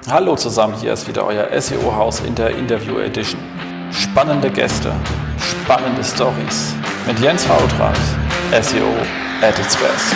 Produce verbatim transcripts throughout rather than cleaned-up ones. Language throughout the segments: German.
Hallo zusammen, hier ist wieder euer S E O-Haus in der Interview Edition. Spannende Gäste, spannende Stories mit Jens Fautrat, S E O at its best.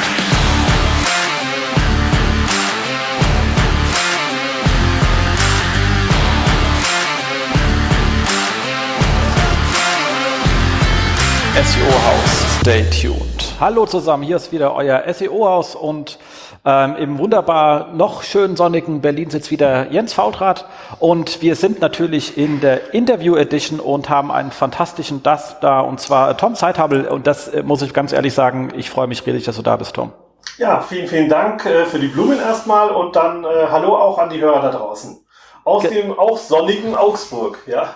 S E O-Haus, stay tuned. Hallo zusammen, hier ist wieder euer S E O-Haus und ähm, im wunderbar noch schön sonnigen Berlin sitzt wieder Jens Fautrat und wir sind natürlich in der Interview Edition und haben einen fantastischen Gast da und zwar Tom Zeithabel und das äh, muss ich ganz ehrlich sagen, ich freue mich riesig, dass du da bist, Tom. Ja, vielen, vielen Dank äh, für die Blumen erstmal und dann äh, hallo auch an die Hörer da draußen. Aus Ge- dem auch sonnigen Augsburg, ja.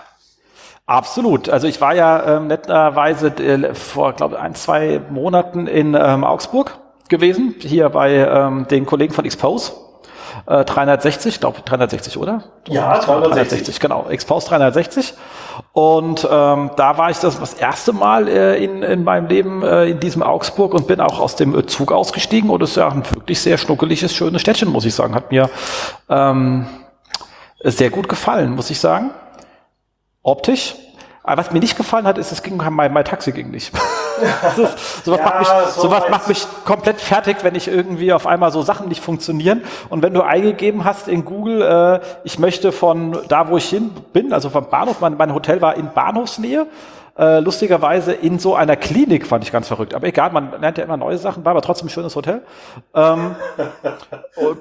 Absolut. Also ich war ja ähm, netterweise äh, vor, glaube ich, ein, zwei Monaten in ähm, Augsburg gewesen, hier bei ähm, den Kollegen von Expose. Äh, dreihundertsechzig, glaube dreihundertsechzig, oder? Ja, dreihundertsechzig. Genau, Expose dreihundertsechzig. Und ähm, da war ich das, das erste Mal äh, in, in meinem Leben äh, in diesem Augsburg und bin auch aus dem äh, Zug ausgestiegen. Und es ist ja ein wirklich sehr schnuckeliges, schönes Städtchen, muss ich sagen. Hat mir ähm, sehr gut gefallen, muss ich sagen. Optisch. Aber was mir nicht gefallen hat, ist, es ging mein, mein Taxi ging nicht. ist, sowas ja, macht, mich, so sowas macht mich komplett fertig, wenn ich irgendwie auf einmal so Sachen nicht funktionieren. Und wenn du eingegeben hast in Google, äh, ich möchte von da, wo ich hin bin, also vom Bahnhof, mein, mein Hotel war in Bahnhofsnähe, äh, lustigerweise in so einer Klinik, fand ich ganz verrückt. Aber egal, man lernt ja immer neue Sachen, war aber trotzdem ein schönes Hotel. Ähm, und,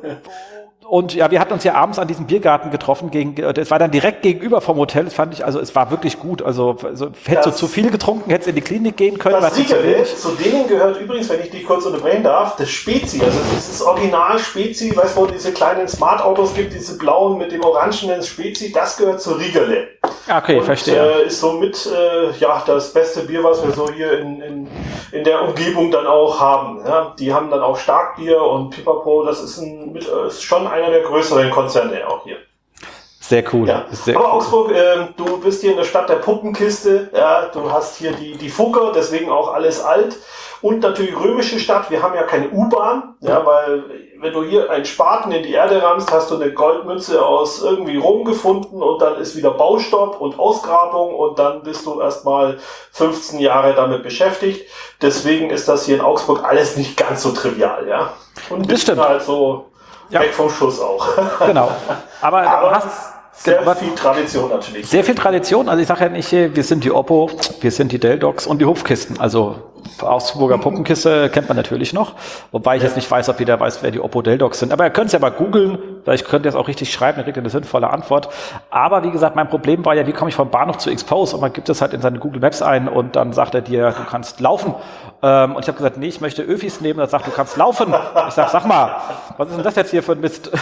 Und ja, wir hatten uns ja abends an diesem Biergarten getroffen, gegen, das war dann direkt gegenüber vom Hotel, das fand ich, also es war wirklich gut, also, also hättest du zu viel getrunken, hättest in die Klinik gehen können. Das Riegele, zu denen gehört übrigens, wenn ich dich kurz unterbrechen darf, das Spezi, also dieses Original Spezi, weißt du, wo diese kleinen Smart-Autos gibt, diese blauen mit dem orangenen Spezi, das gehört zu Riegele. Okay, und, verstehe. Äh, ist somit, äh, ja, das beste Bier, was wir so hier in, in, in der Umgebung dann auch haben. Ja? Die haben dann auch Starkbier und Pipapo, das ist, ein, mit, äh, ist schon einer der größeren Konzerne auch hier. Sehr cool. Ja. Sehr Aber cool. Augsburg, äh, du bist hier in der Stadt der Puppenkiste, ja, du hast hier die, die Fugger, deswegen auch alles alt. Und natürlich römische Stadt, wir haben ja keine U-Bahn, ja, weil wenn du hier einen Spaten in die Erde rammst, hast du eine Goldmünze aus irgendwie Rom gefunden und dann ist wieder Baustopp und Ausgrabung und dann bist du erstmal fünfzehn Jahre damit beschäftigt. Deswegen ist das hier in Augsburg alles nicht ganz so trivial, ja. Und ein bisschen halt so ja. Weg vom Schuss auch. Genau. Aber, Aber du hast sehr was, viel Tradition natürlich. Sehr viel Tradition. Also ich sage ja nicht, wir sind die Oppo, wir sind die Deldox und die Hupfkisten. Also Augsburger Puppenkiste kennt man natürlich noch. Wobei ich ja. jetzt nicht weiß, ob jeder weiß, wer die Oppo Deldox sind. Aber ihr könnt es ja mal googeln. Vielleicht könnt ihr es auch richtig schreiben, dann kriegt ihr eine sinnvolle Antwort. Aber wie gesagt, mein Problem war ja, wie komme ich vom Bahnhof zu Expose? Und man gibt es halt in seine Google Maps ein und dann sagt er dir, du kannst laufen. Ähm, und ich habe gesagt, nee, ich möchte Öfis nehmen. Er sagt, du kannst laufen. Ich sag, sag mal, was ist denn das jetzt hier für ein Mist?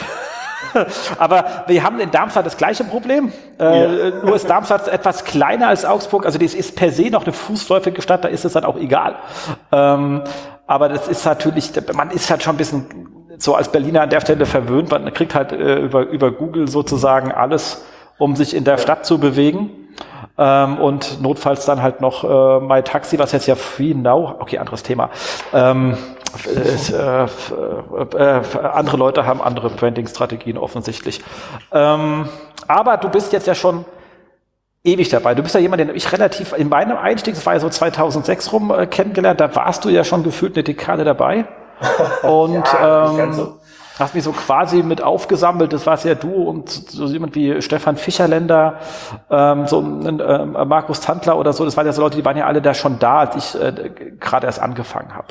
Aber wir haben in Darmstadt das gleiche Problem. Äh, ja. Nur ist Darmstadt etwas kleiner als Augsburg. Also das ist per se noch eine fußläufige Stadt, da ist es dann auch egal. Ähm, aber das ist natürlich, man ist halt schon ein bisschen so als Berliner an der Stelle verwöhnt. Man kriegt halt äh, über, über Google sozusagen alles, um sich in der Stadt zu bewegen. Ähm, und notfalls dann halt noch äh, My Taxi, was jetzt ja Free Now, okay, anderes Thema. Ähm, äh, äh, äh, andere Leute haben andere Branding-Strategien offensichtlich. Ähm, aber du bist jetzt ja schon ewig dabei. Du bist ja jemand, den ich relativ in meinem Einstieg, das war ja so zweitausendsechs rum, äh, kennengelernt, da warst du ja schon gefühlt eine Dekade dabei. Und ja, ähm, so. hast mich so quasi mit aufgesammelt, das war's ja du und so jemand wie Stefan Fischerländer, ähm, so ein äh, Markus Tandler oder so, das waren ja so Leute, die waren ja alle da schon da, als ich äh, gerade erst angefangen habe.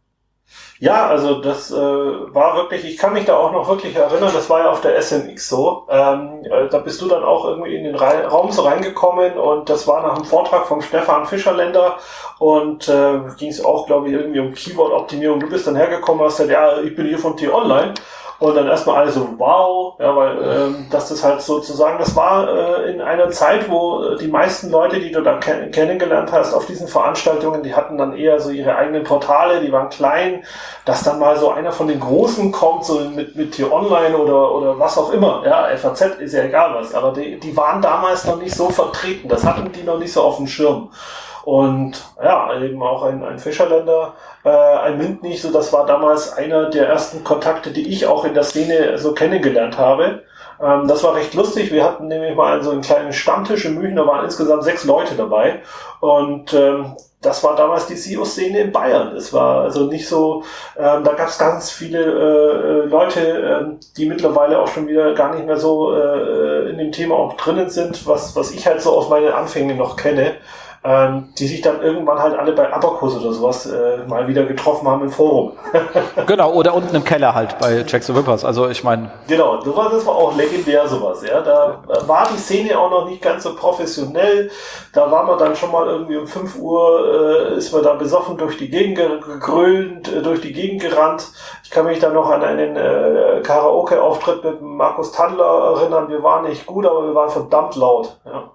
Ja, also das äh, war wirklich, ich kann mich da auch noch wirklich erinnern, das war ja auf der S M X so, ähm, äh, da bist du dann auch irgendwie in den Ra- Raum so reingekommen und das war nach einem Vortrag vom Stefan Fischerländer und äh, ging es auch, glaube ich, irgendwie um Keyword-Optimierung. Du bist dann hergekommen, hast gesagt, ja, ich bin hier von T-Online. Und dann erstmal alle so, wow, ja, weil ähm, dass das halt sozusagen, das war äh, in einer Zeit, wo äh, die meisten Leute, die du dann kenn- kennengelernt hast auf diesen Veranstaltungen, die hatten dann eher so ihre eigenen Portale, die waren klein, dass dann mal so einer von den Großen kommt, so mit mit T-Online oder oder was auch immer, ja, F A Z ist ja egal was, aber die, die waren damals noch nicht so vertreten, das hatten die noch nicht so auf dem Schirm. Und ja, eben auch ein, ein Fischerländer, äh, ein Mintnich, so das war damals einer der ersten Kontakte, die ich auch in der Szene so kennengelernt habe. Ähm, das war recht lustig. Wir hatten nämlich mal so einen kleinen Stammtisch in München, da waren insgesamt sechs Leute dabei. Und ähm, das war damals die S E O-Szene in Bayern. Es war also nicht so, ähm, da gab es ganz viele äh, Leute, ähm, die mittlerweile auch schon wieder gar nicht mehr so äh, in dem Thema auch drinnen sind, was, was ich halt so aus meinen Anfängen noch kenne. Ähm, die sich dann irgendwann halt alle bei Abacus oder sowas äh, mal wieder getroffen haben im Forum. Genau, oder unten im Keller halt bei Jack the Rippers. Also ich meine... Genau, sowas, das war auch legendär sowas. Ja, da war die Szene auch noch nicht ganz so professionell. Da war man dann schon mal irgendwie um fünf Uhr, äh, ist man da besoffen durch die Gegend gegrölt, äh, durch die Gegend gerannt. Ich kann mich da noch an einen äh, Karaoke-Auftritt mit Markus Tandler erinnern. Wir waren nicht gut, aber wir waren verdammt laut. Ja,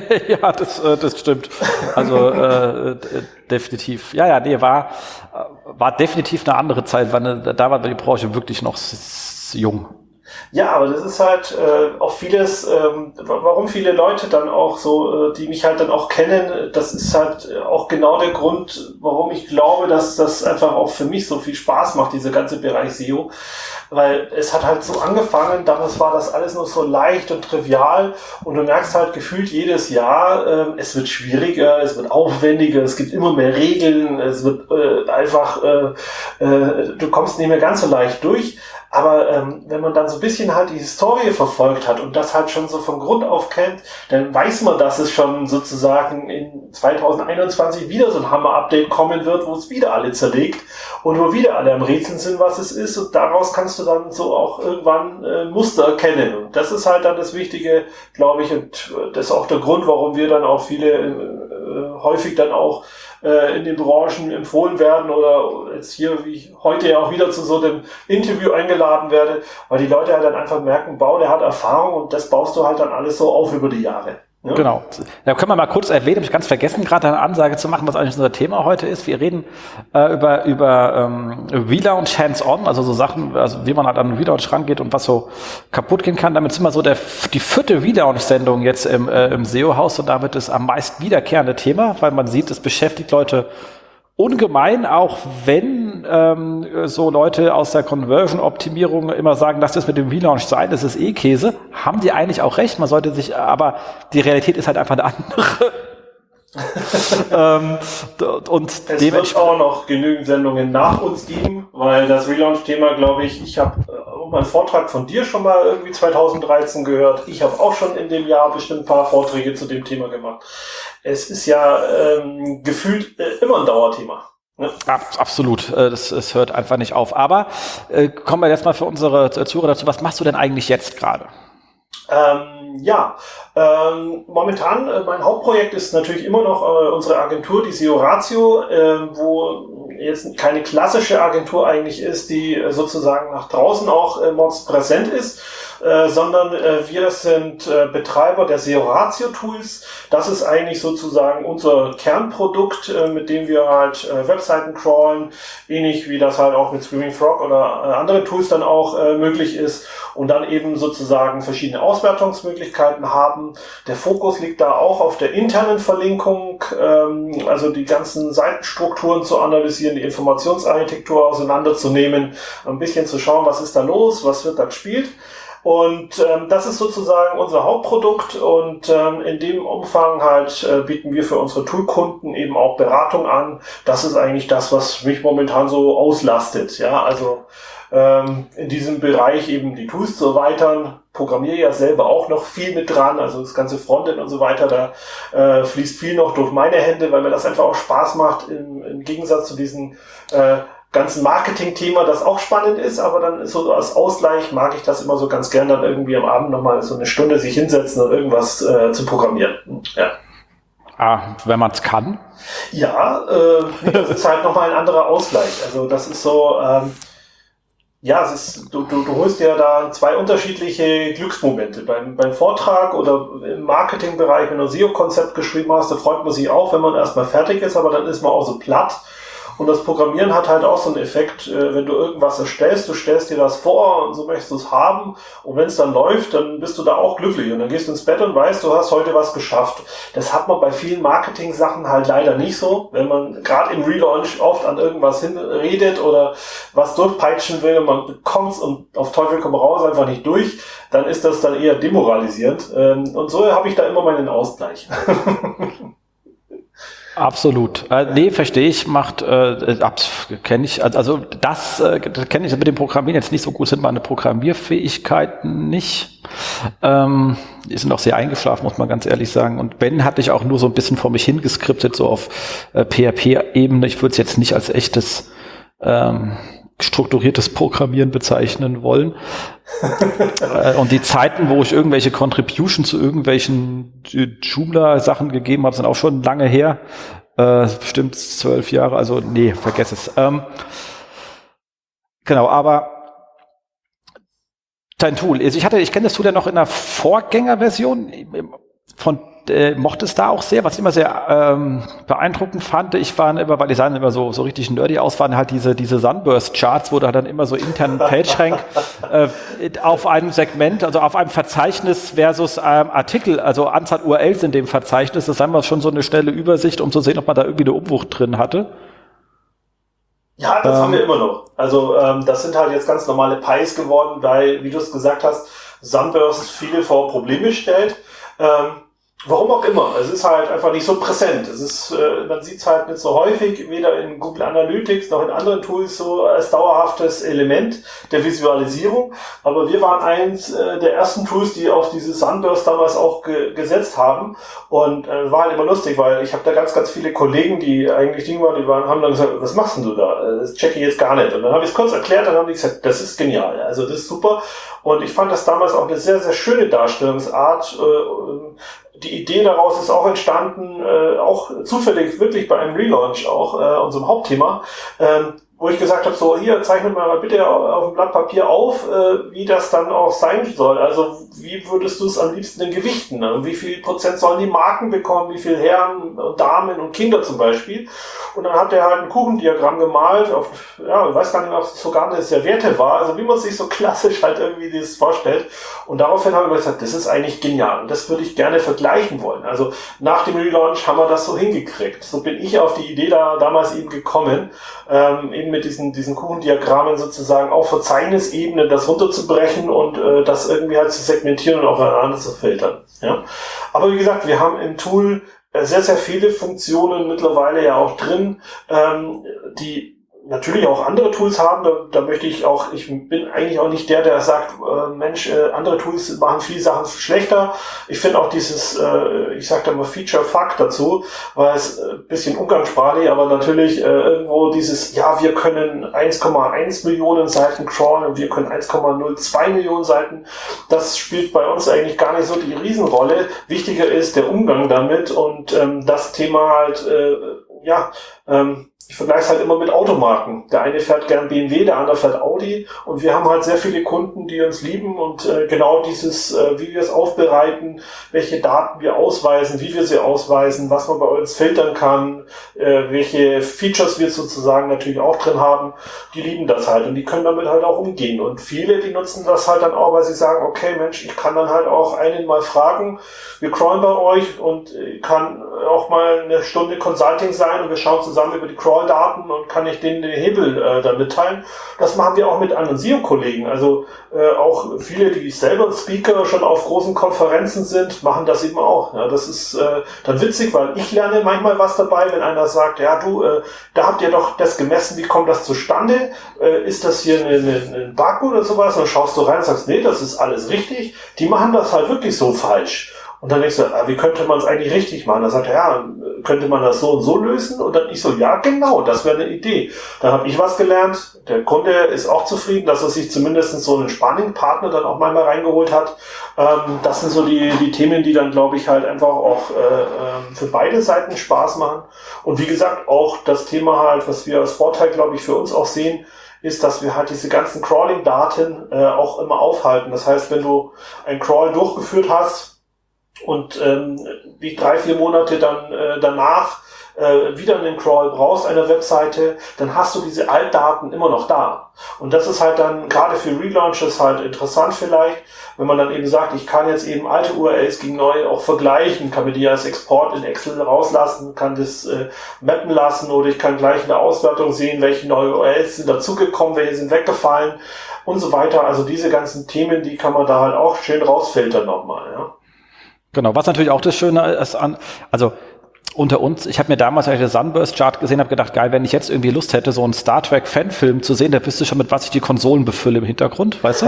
ja das, äh, das stimmt. Also äh, definitiv. Ja, ja, nee, war, war definitiv eine andere Zeit. War eine, da war die Branche wirklich noch s- s- jung. Ja, aber das ist halt äh, auch vieles, ähm, warum viele Leute dann auch so, äh, die mich halt dann auch kennen, das ist halt auch genau der Grund, warum ich glaube, dass das einfach auch für mich so viel Spaß macht, dieser ganze Bereich S E O. Weil es hat halt so angefangen, damals war das alles noch so leicht und trivial und du merkst halt gefühlt jedes Jahr, äh, es wird schwieriger, es wird aufwendiger, es gibt immer mehr Regeln, es wird äh, einfach, äh, äh, du kommst nicht mehr ganz so leicht durch. Aber ähm, wenn man dann so ein bisschen halt die Historie verfolgt hat und das halt schon so von Grund auf kennt, dann weiß man, dass es schon sozusagen in zwanzig einundzwanzig wieder so ein Hammer-Update kommen wird, wo es wieder alle zerlegt und wo wieder alle am Rätseln sind, was es ist. Und daraus kannst du dann so auch irgendwann äh, Muster erkennen. Und das ist halt dann das Wichtige, glaube ich, und das ist auch der Grund, warum wir dann auch viele äh, häufig dann auch äh, in den Branchen empfohlen werden oder jetzt hier, wie ich heute ja auch wieder zu so einem Interview eingeladen werde, weil die Leute halt dann einfach merken, Bau, der hat Erfahrung und das baust du halt dann alles so auf über die Jahre. Ja. Genau. Da können wir mal kurz erwähnen, habe ich ganz vergessen, gerade eine Ansage zu machen, was eigentlich unser Thema heute ist. Wir reden äh, über über ähm, Relaunch Hands-on, also so Sachen, also wie man halt an einen Relaunch rangeht und was so kaputt gehen kann. Damit sind wir so der, die vierte Relaunch-Sendung jetzt im, äh, im S E O-Haus und damit ist am meist wiederkehrende Thema, weil man sieht, es beschäftigt Leute ungemein, auch wenn ähm, so Leute aus der Conversion-Optimierung immer sagen, lass das mit dem Relaunch sein, das ist eh Käse, haben die eigentlich auch recht, man sollte sich, aber die Realität ist halt einfach eine andere. ähm, und es wird auch noch genügend Sendungen nach uns geben, weil das Relaunch-Thema, glaube ich, ich habe äh, meinen Vortrag von dir schon mal irgendwie zwanzig dreizehn gehört. Ich habe auch schon in dem Jahr bestimmt ein paar Vorträge zu dem Thema gemacht. Es ist ja ähm, gefühlt äh, immer ein Dauerthema. Ne? Absolut, das, das hört einfach nicht auf. Aber äh, kommen wir jetzt mal für unsere Zuhörer dazu, was machst du denn eigentlich jetzt gerade? Ähm, ja, ähm, momentan, äh, mein Hauptprojekt ist natürlich immer noch äh, unsere Agentur, die S E O Ratio, äh, wo jetzt keine klassische Agentur eigentlich ist, die äh, sozusagen nach draußen auch äh, mords präsent ist, äh, sondern äh, wir sind äh, Betreiber der S E O Ratio Tools. Das ist eigentlich sozusagen unser Kernprodukt, äh, mit dem wir halt äh, Webseiten crawlen, ähnlich wie das halt auch mit Screaming Frog oder äh, andere Tools dann auch äh, möglich ist und dann eben sozusagen verschiedene Auswertungsmöglichkeiten haben. Der Fokus liegt da auch auf der internen Verlinkung, ähm, also die ganzen Seitenstrukturen zu analysieren, die Informationsarchitektur auseinanderzunehmen, ein bisschen zu schauen, was ist da los, was wird da gespielt. Und ähm, das ist sozusagen unser Hauptprodukt und ähm, in dem Umfang halt äh, bieten wir für unsere Toolkunden eben auch Beratung an. Das ist eigentlich das, was mich momentan so auslastet. Ja, also ähm, in diesem Bereich eben die Tools zu erweitern. Programmiere ja selber auch noch viel mit dran, also das ganze Frontend und so weiter, da äh, fließt viel noch durch meine Hände, weil mir das einfach auch Spaß macht, im, im Gegensatz zu diesen äh, ganzen Marketing-Thema, das auch spannend ist, aber dann ist so als Ausgleich mag ich das immer so ganz gern, dann irgendwie am Abend nochmal so eine Stunde sich hinsetzen und irgendwas äh, zu programmieren. Ja. Ah, wenn man es kann. Ja, äh, das ist halt nochmal ein anderer Ausgleich. Also das ist so, ähm, ja, es ist, du, du, du holst dir da zwei unterschiedliche Glücksmomente. Beim, beim Vortrag oder im Marketingbereich, wenn du ein S E O-Konzept geschrieben hast, da freut man sich auch, wenn man erstmal fertig ist, aber dann ist man auch so platt. Und das Programmieren hat halt auch so einen Effekt, äh, wenn du irgendwas erstellst, du stellst dir das vor und so möchtest du es haben. Und wenn es dann läuft, dann bist du da auch glücklich. Und dann gehst du ins Bett und weißt, du hast heute was geschafft. Das hat man bei vielen Marketing-Sachen halt leider nicht so. Wenn man gerade im Relaunch oft an irgendwas hinredet oder was durchpeitschen will und man kommt und auf Teufel komm raus einfach nicht durch, dann ist das dann eher demoralisierend. Und so habe ich da immer meinen Ausgleich. Absolut. Äh, nee, verstehe ich, macht, äh, kenne ich, also das äh, kenne ich mit dem Programmieren jetzt nicht so gut, sind meine Programmierfähigkeiten nicht. Ähm, die sind auch sehr eingeschlafen, muss man ganz ehrlich sagen. Und wenn, hatte ich auch nur so ein bisschen vor mich hingeskriptet, so auf äh, P H P-Ebene. Ich würde es jetzt nicht als echtes ähm, strukturiertes Programmieren bezeichnen wollen. Und die Zeiten, wo ich irgendwelche Contribution zu irgendwelchen Joomla-Sachen gegeben habe, sind auch schon lange her. Äh, bestimmt zwölf Jahre, also nee, vergess es. Ähm, genau, aber dein Tool, ich hatte, ich kenne das Tool ja noch in der Vorgängerversion von Äh, mochte es da auch sehr, was ich immer sehr ähm, beeindruckend fand. Ich war immer, weil die sahen immer so, so richtig nerdy aus, waren halt diese, diese Sunburst-Charts, wo da dann immer so internen PageRank äh, auf einem Segment, also auf einem Verzeichnis versus ähm, Artikel, also Anzahl U R Ls in dem Verzeichnis, das haben wir schon so eine schnelle Übersicht, um zu sehen, ob man da irgendwie eine Umwucht drin hatte. Ja, das ähm, haben wir immer noch. Also ähm, das sind halt jetzt ganz normale Pies geworden, weil, wie du es gesagt hast, Sunburst viele vor Probleme stellt. Ähm, Warum auch immer. Es ist halt einfach nicht so präsent. Es ist, äh, man sieht es halt nicht so häufig, weder in Google Analytics noch in anderen Tools so als dauerhaftes Element der Visualisierung. Aber wir waren eins äh, der ersten Tools, die auf diese Sunburst damals auch ge- gesetzt haben. Und äh, war halt immer lustig, weil ich habe da ganz, ganz viele Kollegen, die eigentlich Dinge waren, die waren, haben dann gesagt, was machst denn du da? Das checke ich jetzt gar nicht. Und dann habe ich es kurz erklärt, dann haben die gesagt, das ist genial. Also das ist super. Und ich fand das damals auch eine sehr, sehr schöne Darstellungsart. Äh, Die Idee daraus ist auch entstanden, äh, auch zufällig wirklich bei einem Relaunch auch, äh, unserem Hauptthema, ähm, wo ich gesagt habe, so hier, zeichnet mal bitte auf dem Blatt Papier auf, äh, wie das dann auch sein soll. Also wie würdest du es am liebsten in Gewichten? Ne? Wie viel Prozent sollen die Marken bekommen? Wie viel Herren, Damen und Kinder zum Beispiel? Und dann hat er halt ein Kuchendiagramm gemalt, auf, ja, ich weiß gar nicht, ob es sogar eine Serviette war, also wie man sich so klassisch halt irgendwie das vorstellt. Und daraufhin haben wir gesagt, das ist eigentlich genial und das würde ich gerne vergleichen wollen. Also nach dem Relaunch haben wir das so hingekriegt. So bin ich auf die Idee da damals eben gekommen, ähm, eben mit diesen, diesen Kuchendiagrammen sozusagen auf Verzeichnisebene das runterzubrechen und äh, das irgendwie halt zu segmentieren und aufeinander zu filtern. Ja? Aber wie gesagt, wir haben im Tool sehr, sehr viele Funktionen mittlerweile ja auch drin, ähm, die natürlich auch andere Tools haben. Da, da möchte ich auch, ich bin eigentlich auch nicht der, der sagt, äh, Mensch, äh, andere Tools machen viele Sachen schlechter. Ich finde auch dieses, äh, ich sage da mal Feature Fuck dazu, weil es ein bisschen umgangssprachlich, aber natürlich äh, irgendwo dieses, ja, wir können eins Komma eins Millionen Seiten crawlen und wir können eins Komma null zwei Millionen Seiten. Das spielt bei uns eigentlich gar nicht so die Riesenrolle. Wichtiger ist der Umgang damit und ähm, das Thema halt, äh, ja, ähm, ich vergleiche es halt immer mit Automarken. Der eine fährt gern B M W, der andere fährt Audi und wir haben halt sehr viele Kunden, die uns lieben und äh, genau dieses, äh, wie wir es aufbereiten, welche Daten wir ausweisen, wie wir sie ausweisen, was man bei uns filtern kann, äh, welche Features wir sozusagen natürlich auch drin haben, die lieben das halt und die können damit halt auch umgehen. Und viele, die nutzen das halt dann auch, weil sie sagen, okay Mensch, ich kann dann halt auch einen mal fragen, wir crawlen bei euch und ich kann auch mal eine Stunde Consulting sein und wir schauen zusammen über die Crawl Daten und kann ich denen den Hebel äh, dann mitteilen. Das machen wir auch mit anderen S E O-Kollegen. Also äh, auch viele, die selber Speaker schon auf großen Konferenzen sind, machen das eben auch. Ja, das ist äh, dann witzig, weil ich lerne manchmal was dabei, wenn einer sagt, ja du, äh, da habt ihr doch das gemessen, wie kommt das zustande? Äh, ist das hier eine, eine, ein Bug oder sowas? Und dann schaust du rein und sagst, nee, das ist alles richtig. Die machen das halt wirklich so falsch. Und dann denkst du, ah, wie könnte man es eigentlich richtig machen? Dann sagt er, ja, könnte man das so und so lösen? Und dann ich so, ja, genau, das wäre eine Idee. Dann habe ich was gelernt. Der Kunde ist auch zufrieden, dass er sich zumindest so einen Sparring-Partner dann auch mal reingeholt hat. Ähm, das sind so die, die Themen, die dann, glaube ich, halt einfach auch äh, für beide Seiten Spaß machen. Und wie gesagt, auch das Thema halt, was wir als Vorteil, glaube ich, für uns auch sehen, ist, dass wir halt diese ganzen Crawling-Daten äh, auch immer aufhalten. Das heißt, wenn du ein Crawl durchgeführt hast, und ähm, wie drei, vier Monate dann äh, danach äh, wieder einen Crawl brauchst einer Webseite, dann hast du diese Altdaten immer noch da. Und das ist halt dann gerade für Relaunches halt interessant vielleicht, wenn man dann eben sagt, ich kann jetzt eben alte U R Ls gegen neue auch vergleichen, kann mir die als Export in Excel rauslassen, kann das äh, mappen lassen oder ich kann gleich in der Auswertung sehen, welche neue U R Ls sind dazugekommen, welche sind weggefallen und so weiter. Also diese ganzen Themen, die kann man da halt auch schön rausfiltern nochmal. Ja. Genau, was natürlich auch das Schöne ist an, also unter uns, ich habe mir damals, als ich den Sunburst-Chart gesehen habe, gedacht, geil, wenn ich jetzt irgendwie Lust hätte, so einen Star Trek-Fanfilm zu sehen, da wüsste ich schon, mit was ich die Konsolen befülle im Hintergrund, weißt du?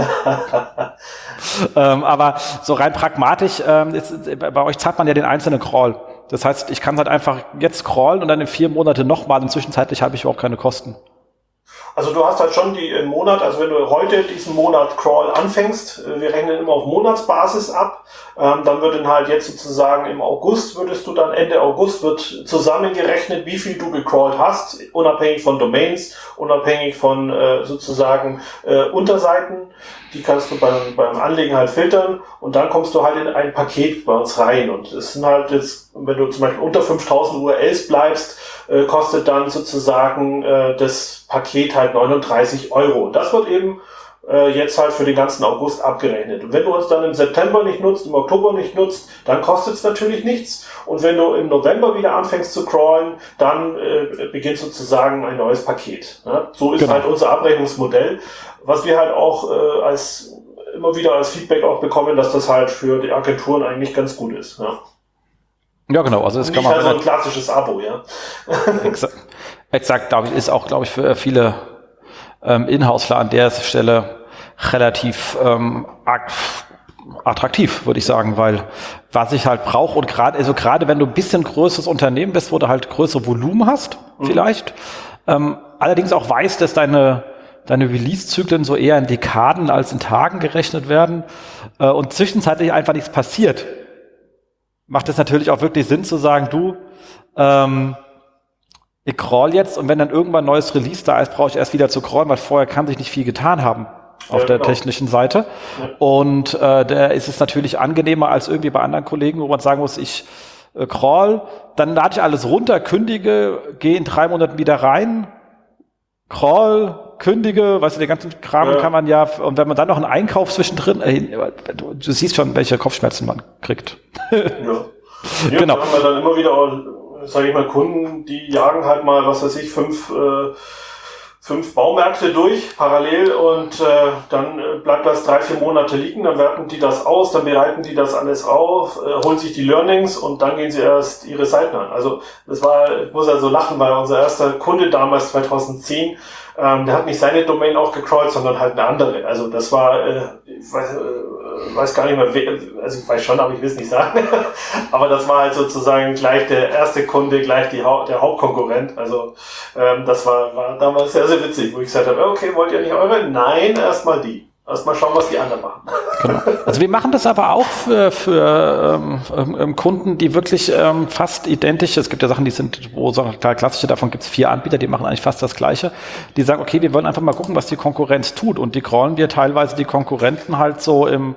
ähm, aber so rein pragmatisch, ähm, ist, bei euch zahlt man ja den einzelnen Crawl. Das heißt, ich kann halt einfach jetzt crawlen und dann in vier Monate nochmal und zwischenzeitlich habe ich überhaupt keine Kosten. Also du hast halt schon die im Monat, also wenn du heute diesen Monat Crawl anfängst, wir rechnen immer auf Monatsbasis ab, ähm, dann wird dann halt jetzt sozusagen im August, würdest du dann Ende August wird zusammengerechnet, wie viel du gecrawlt hast, unabhängig von Domains, unabhängig von äh, sozusagen äh, Unterseiten. Die kannst du beim, beim Anlegen halt filtern und dann kommst du halt in ein Paket bei uns rein. Und es sind halt jetzt, wenn du zum Beispiel unter fünftausend U R Ls bleibst, äh, kostet dann sozusagen äh, das Paket halt neununddreißig Euro. Und das wird eben äh, jetzt halt für den ganzen August abgerechnet. Und wenn du uns dann im September nicht nutzt, im Oktober nicht nutzt, dann kostet es natürlich nichts. Und wenn du im November wieder anfängst zu crawlen, dann äh, beginnt sozusagen ein neues Paket. Ne? So ist genau. halt unser Abrechnungsmodell. Was wir halt auch äh, als immer wieder als Feedback auch bekommen, dass das halt für die Agenturen eigentlich ganz gut ist. Ja, ja genau. Also das nicht kann man halt so ein klassisches Abo, ja. Exakt, exakt glaube ich, ist auch, glaube ich, für viele ähm, Inhousler an der Stelle relativ ähm, attraktiv, würde ich sagen, weil was ich halt brauche und gerade, also gerade wenn du ein bisschen größeres Unternehmen bist, wo du halt größere Volumen hast, mhm. vielleicht, ähm, allerdings auch weißt, dass deine deine Release-Zyklen so eher in Dekaden als in Tagen gerechnet werden äh, und zwischenzeitlich einfach nichts passiert, macht es natürlich auch wirklich Sinn zu sagen, du, ähm, ich crawl jetzt und wenn dann irgendwann ein neues Release da ist, brauche ich erst wieder zu crawlen, weil vorher kann sich nicht viel getan haben auf ja, der genau. technischen Seite. Ja. Und äh, da ist es natürlich angenehmer als irgendwie bei anderen Kollegen, wo man sagen muss, ich äh, crawl, dann lade ich alles runter, kündige, gehe in drei Monaten wieder rein, crawl, kündige, weißt du, den ganzen Kram ja. kann man ja, und wenn man dann noch einen Einkauf zwischendrin, äh, du, du siehst schon, welche Kopfschmerzen man kriegt. Ja. Ja, genau. Da haben wir dann immer wieder, sage ich mal, Kunden, die jagen halt mal, was weiß ich, fünf, äh, fünf Baumärkte durch, parallel, und äh, dann äh, bleibt das drei, vier Monate liegen, dann werten die das aus, dann bereiten die das alles auf, äh, holen sich die Learnings und dann gehen sie erst ihre Seiten an. Also das war, ich muss ja so lachen, weil unser erster Kunde damals zweitausendzehn, ähm, der hat nicht seine Domain auch gecrawlt, sondern halt eine andere. Also das war, äh, ich weiß, äh, weiß gar nicht mehr, also ich weiß schon, aber ich will es nicht sagen. Aber das war halt sozusagen gleich der erste Kunde, gleich die ha- der Hauptkonkurrent. Also ähm, das war, war damals sehr, sehr witzig, wo ich gesagt habe, okay, wollt ihr nicht eure? Nein, erstmal die. Erstmal schauen, was die anderen machen. Genau. Also wir machen das aber auch für, für ähm, ähm, Kunden, die wirklich ähm, fast identisch, es gibt ja Sachen, die sind, wo so klar klassische, davon gibt es vier Anbieter, die machen eigentlich fast das Gleiche. Die sagen, okay, wir wollen einfach mal gucken, was die Konkurrenz tut, und die crawlen wir teilweise die Konkurrenten halt so im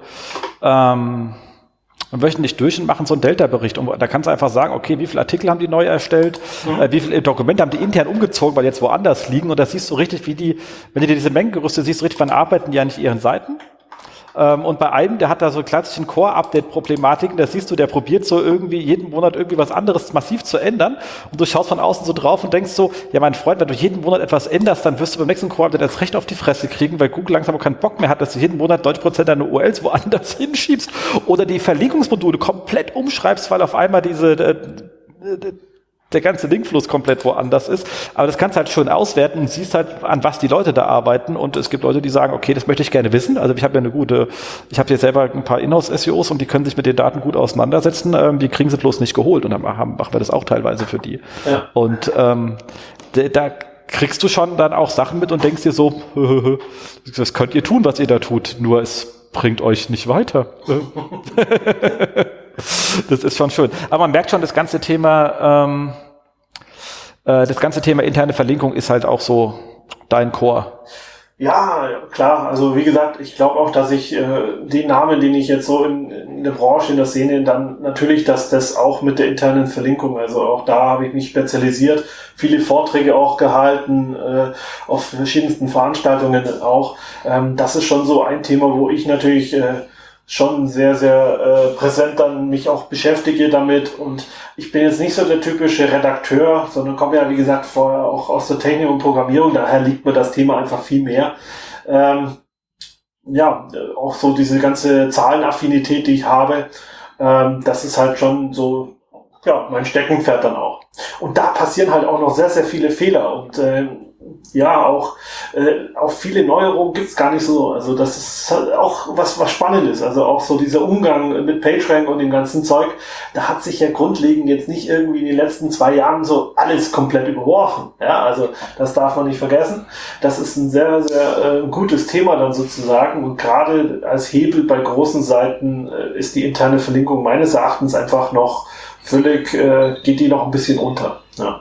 ähm, wöchentlich durch und machen so einen Delta-Bericht. Und da kannst du einfach sagen, okay, wie viele Artikel haben die neu erstellt, mhm. äh, wie viele Dokumente haben die intern umgezogen, weil jetzt woanders liegen. Und da siehst du richtig, wie die, wenn du dir diese Mengengerüste siehst, richtig, wann arbeiten die an ihren Seiten. Ähm, und bei einem, der hat da so klassischen Core-Update-Problematiken, da siehst du, der probiert so irgendwie jeden Monat irgendwie was anderes massiv zu ändern. Und du schaust von außen so drauf und denkst so, ja, mein Freund, wenn du jeden Monat etwas änderst, dann wirst du beim nächsten Core-Update das Recht auf die Fresse kriegen, weil Google langsam auch keinen Bock mehr hat, dass du jeden Monat neunzig Prozent deiner U R Ls woanders hinschiebst oder die Verlinkungsmodule komplett umschreibst, weil auf einmal diese äh, äh, der ganze Linkfluss komplett woanders ist. Aber das kannst du halt schön auswerten und siehst halt, an was die Leute da arbeiten. Und es gibt Leute, die sagen, okay, das möchte ich gerne wissen. Also ich habe ja eine gute, ich habe jetzt selber ein paar Inhouse-S E Os und die können sich mit den Daten gut auseinandersetzen. Ähm, die kriegen sie bloß nicht geholt. Und dann machen, machen wir das auch teilweise für die. Ja. Und ähm, de, da kriegst du schon dann auch Sachen mit und denkst dir so, das könnt ihr tun, was ihr da tut. Nur es bringt euch nicht weiter. Das ist schon schön. Aber man merkt schon, das ganze Thema, ähm, äh, das ganze Thema interne Verlinkung ist halt auch so dein Core. Ja, klar. Also wie gesagt, ich glaube auch, dass ich äh, den Namen, den ich jetzt so in, in der Branche, in der Szene, dann natürlich, dass das auch mit der internen Verlinkung, also auch da habe ich mich spezialisiert, viele Vorträge auch gehalten, äh, auf verschiedensten Veranstaltungen auch. Ähm, das ist schon so ein Thema, wo ich natürlich äh, schon sehr, sehr äh, präsent dann mich auch beschäftige damit, und ich bin jetzt nicht so der typische Redakteur, sondern komme ja, wie gesagt, vorher auch aus der Technik und Programmierung, daher liegt mir das Thema einfach viel mehr. Ähm, ja, auch so diese ganze Zahlenaffinität, die ich habe, ähm, das ist halt schon so, ja, mein Steckenpferd dann auch. Und da passieren halt auch noch sehr, sehr viele Fehler, und äh, ja, auch, äh, auch viele Neuerungen gibt's gar nicht so. Also das ist halt auch was, was Spannendes. Also auch so dieser Umgang mit PageRank und dem ganzen Zeug, da hat sich ja grundlegend jetzt nicht irgendwie in den letzten zwei Jahren so alles komplett überworfen. Ja, also das darf man nicht vergessen. Das ist ein sehr, sehr äh, gutes Thema dann sozusagen, und gerade als Hebel bei großen Seiten äh, ist die interne Verlinkung meines Erachtens einfach noch völlig, äh, geht die noch ein bisschen unter. Ja.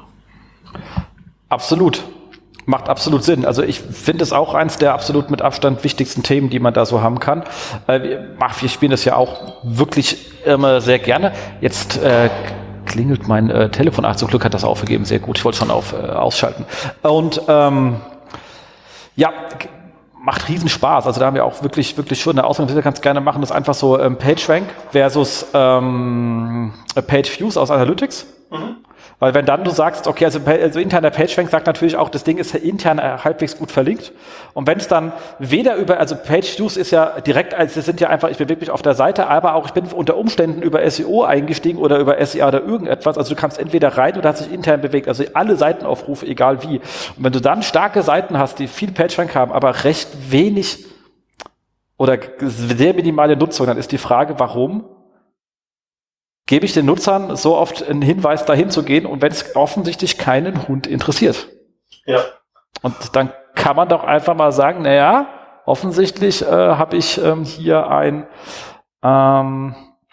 Absolut. Macht absolut Sinn. Also ich finde es auch eins der absolut mit Abstand wichtigsten Themen, die man da so haben kann. Äh, wir, ach, wir spielen das ja auch wirklich immer sehr gerne. Jetzt äh, klingelt mein äh, Telefon. Ach, zum Glück hat das aufgegeben. Sehr gut. Ich wollte schon auf äh, ausschalten. Und ähm, ja, macht riesen Spaß. Also da haben wir auch wirklich, wirklich schon eine Auswahl. Wir ganz gerne machen das einfach so ähm, PageRank versus ähm, Page Views aus Analytics. Mhm. Weil wenn dann du sagst, okay, also, also interner PageRank sagt natürlich auch, das Ding ist ja intern halbwegs gut verlinkt. Und wenn es dann weder über, also Page Views ist ja direkt, also es sind ja einfach, ich bin wirklich auf der Seite, aber auch ich bin unter Umständen über S E O eingestiegen oder über S E A oder irgendetwas. Also du kannst entweder rein oder hast dich intern bewegt. Also alle Seitenaufrufe, egal wie. Und wenn du dann starke Seiten hast, die viel PageRank haben, aber recht wenig oder sehr minimale Nutzung, dann ist die Frage, warum gebe ich den Nutzern so oft einen Hinweis, dahin zu gehen, und wenn es offensichtlich keinen Hund interessiert. Ja. Und dann kann man doch einfach mal sagen, naja, offensichtlich äh, habe ich ähm, hier ein ähm,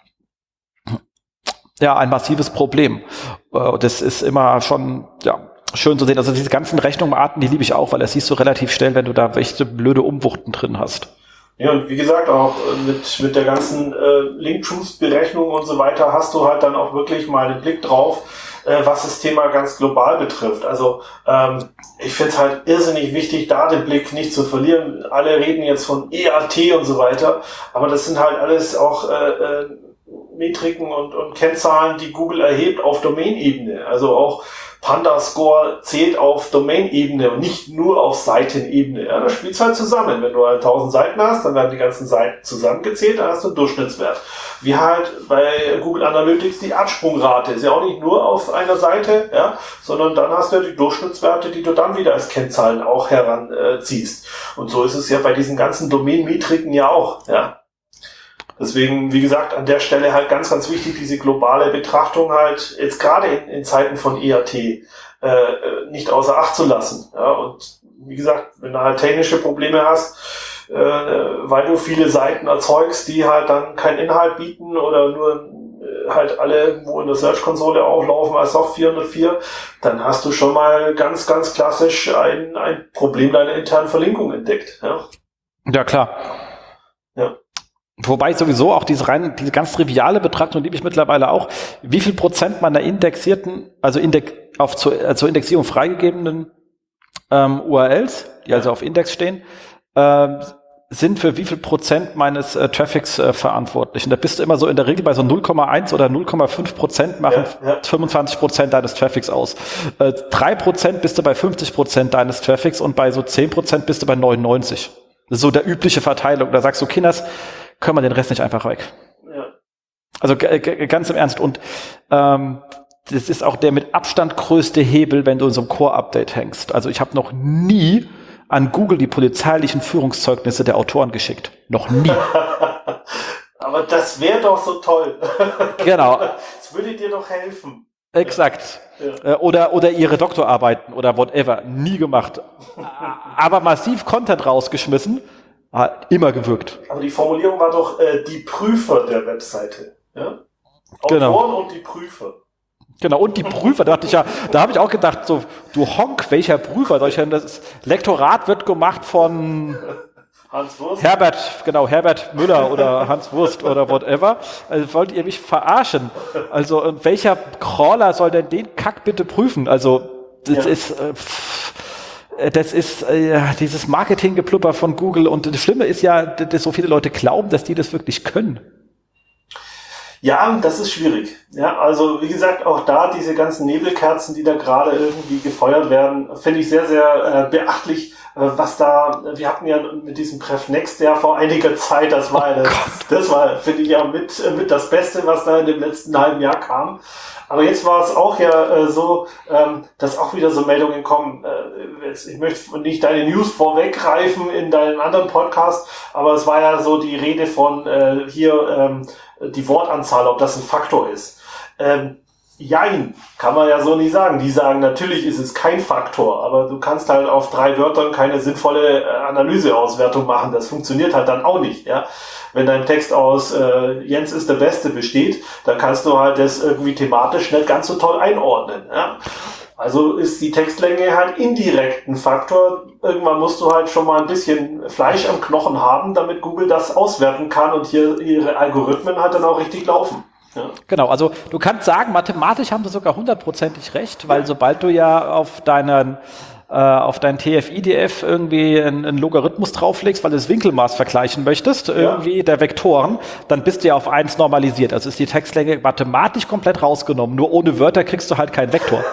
ja ein massives Problem. Äh, das ist immer schon ja schön zu sehen. Also diese ganzen Rechnungsarten, die liebe ich auch, weil das siehst du relativ schnell, wenn du da welche blöde Umwuchten drin hast. Ja, und wie gesagt, auch mit, mit der ganzen äh, Link-Truth-Berechnung und so weiter hast du halt dann auch wirklich mal einen Blick drauf, äh, was das Thema ganz global betrifft. Also ähm, ich finde es halt irrsinnig wichtig, da den Blick nicht zu verlieren. Alle reden jetzt von E A T und so weiter, aber das sind halt alles auch äh, äh, Metriken und, und Kennzahlen, die Google erhebt auf Domain-Ebene. Also auch Pandascore zählt auf Domain-Ebene und nicht nur auf Seitenebene. Ja, das spielt halt zusammen. Wenn du halt tausend Seiten hast, dann werden die ganzen Seiten zusammengezählt, dann hast du einen Durchschnittswert. Wie halt bei Google Analytics die Absprungrate. Ist ja auch nicht nur auf einer Seite, ja, sondern dann hast du ja die Durchschnittswerte, die du dann wieder als Kennzahlen auch heranziehst. Äh, und so ist es ja bei diesen ganzen Domain-Metriken ja auch, ja. Deswegen, wie gesagt, an der Stelle halt ganz, ganz wichtig, diese globale Betrachtung halt jetzt gerade in, in Zeiten von E A T äh, nicht außer Acht zu lassen. Ja, und wie gesagt, wenn du halt technische Probleme hast, äh, weil du viele Seiten erzeugst, die halt dann keinen Inhalt bieten oder nur äh, halt alle, wo in der Search-Konsole auflaufen als Soft vierhundertvier, dann hast du schon mal ganz, ganz klassisch ein, ein Problem deiner internen Verlinkung entdeckt. Ja, ja klar. Ja. Wobei sowieso auch diese rein, diese ganz triviale Betrachtung liebe ich mittlerweile auch. Wie viel Prozent meiner indexierten, also Index, auf zur, äh, zur Indexierung freigegebenen ähm, U R Ls, die also auf Index stehen, ähm, sind für wie viel Prozent meines äh, Traffics äh, verantwortlich? Und da bist du immer so in der Regel bei so null Komma eins oder null Komma fünf Prozent machen ja, ja. fünfundzwanzig Prozent deines Traffics aus. Äh, drei Prozent bist du bei fünfzig Prozent deines Traffics und bei so zehn Prozent bist du bei neunundneunzig. Das ist so der übliche Verteilung. Da sagst du, Kinders, können wir den Rest nicht einfach weg. Ja. Also g- g- ganz im Ernst. Und ähm, das ist auch der mit Abstand größte Hebel, wenn du in so einem Core-Update hängst. Also ich habe noch nie an Google die polizeilichen Führungszeugnisse der Autoren geschickt. Noch nie. Aber das wäre doch so toll. Genau. Das würde dir doch helfen. Exakt. Ja. Oder, oder ihre Doktorarbeiten oder whatever. Nie gemacht. Aber massiv Content rausgeschmissen. Hat immer gewirkt. Aber die Formulierung war doch äh, die Prüfer der Webseite. Ja? Genau. Autoren und die Prüfer. Genau, und die Prüfer, da dachte ich ja, da habe ich auch gedacht, so, du Honk, welcher Prüfer? Soll ich denn, das Lektorat wird gemacht von Hans Wurst? Herbert, genau, Herbert Müller oder Hans Wurst oder whatever. Also wollt ihr mich verarschen? Also, und welcher Crawler soll denn den Kack bitte prüfen? Also, das ja. ist, äh, pff, das ist äh, dieses Marketinggeplupper von Google und das Schlimme ist ja, dass so viele Leute glauben, dass die das wirklich können. Ja, das ist schwierig. Ja, also wie gesagt, auch da diese ganzen Nebelkerzen, die da gerade irgendwie gefeuert werden, finde ich sehr, sehr äh, beachtlich, äh, was da, wir hatten ja mit diesem Prefnext ja vor einiger Zeit, das war, oh das, das war, finde ich ja mit, mit das Beste, was da in dem letzten halben Jahr kam. Aber jetzt war es auch ja äh, so, ähm, dass auch wieder so Meldungen kommen. Äh, jetzt, ich möchte nicht deine News vorweggreifen in deinem anderen Podcast, aber es war ja so die Rede von äh, hier ähm, die Wortanzahl, ob das ein Faktor ist. Ähm, jein, kann man ja so nicht sagen. Die sagen, natürlich ist es kein Faktor, aber du kannst halt auf drei Wörtern keine sinnvolle äh, Analyseauswertung machen. Das funktioniert halt dann auch nicht, ja. Wenn dein Text aus äh, Jens ist der Beste besteht, dann kannst du halt das irgendwie thematisch nicht ganz so toll einordnen. Ja? Also ist die Textlänge halt indirekt ein Faktor. Irgendwann musst du halt schon mal ein bisschen Fleisch am Knochen haben, damit Google das auswerten kann und hier ihre Algorithmen halt dann auch richtig laufen. Ja. Genau, also du kannst sagen, mathematisch haben sie sogar hundertprozentig recht, weil sobald du ja auf deinen auf dein T F I D F irgendwie einen, einen Logarithmus drauflegst, weil du das Winkelmaß vergleichen möchtest, ja. irgendwie der Vektoren, dann bist du ja auf eins normalisiert. Also ist die Textlänge mathematisch komplett rausgenommen. Nur ohne Wörter kriegst du halt keinen Vektor.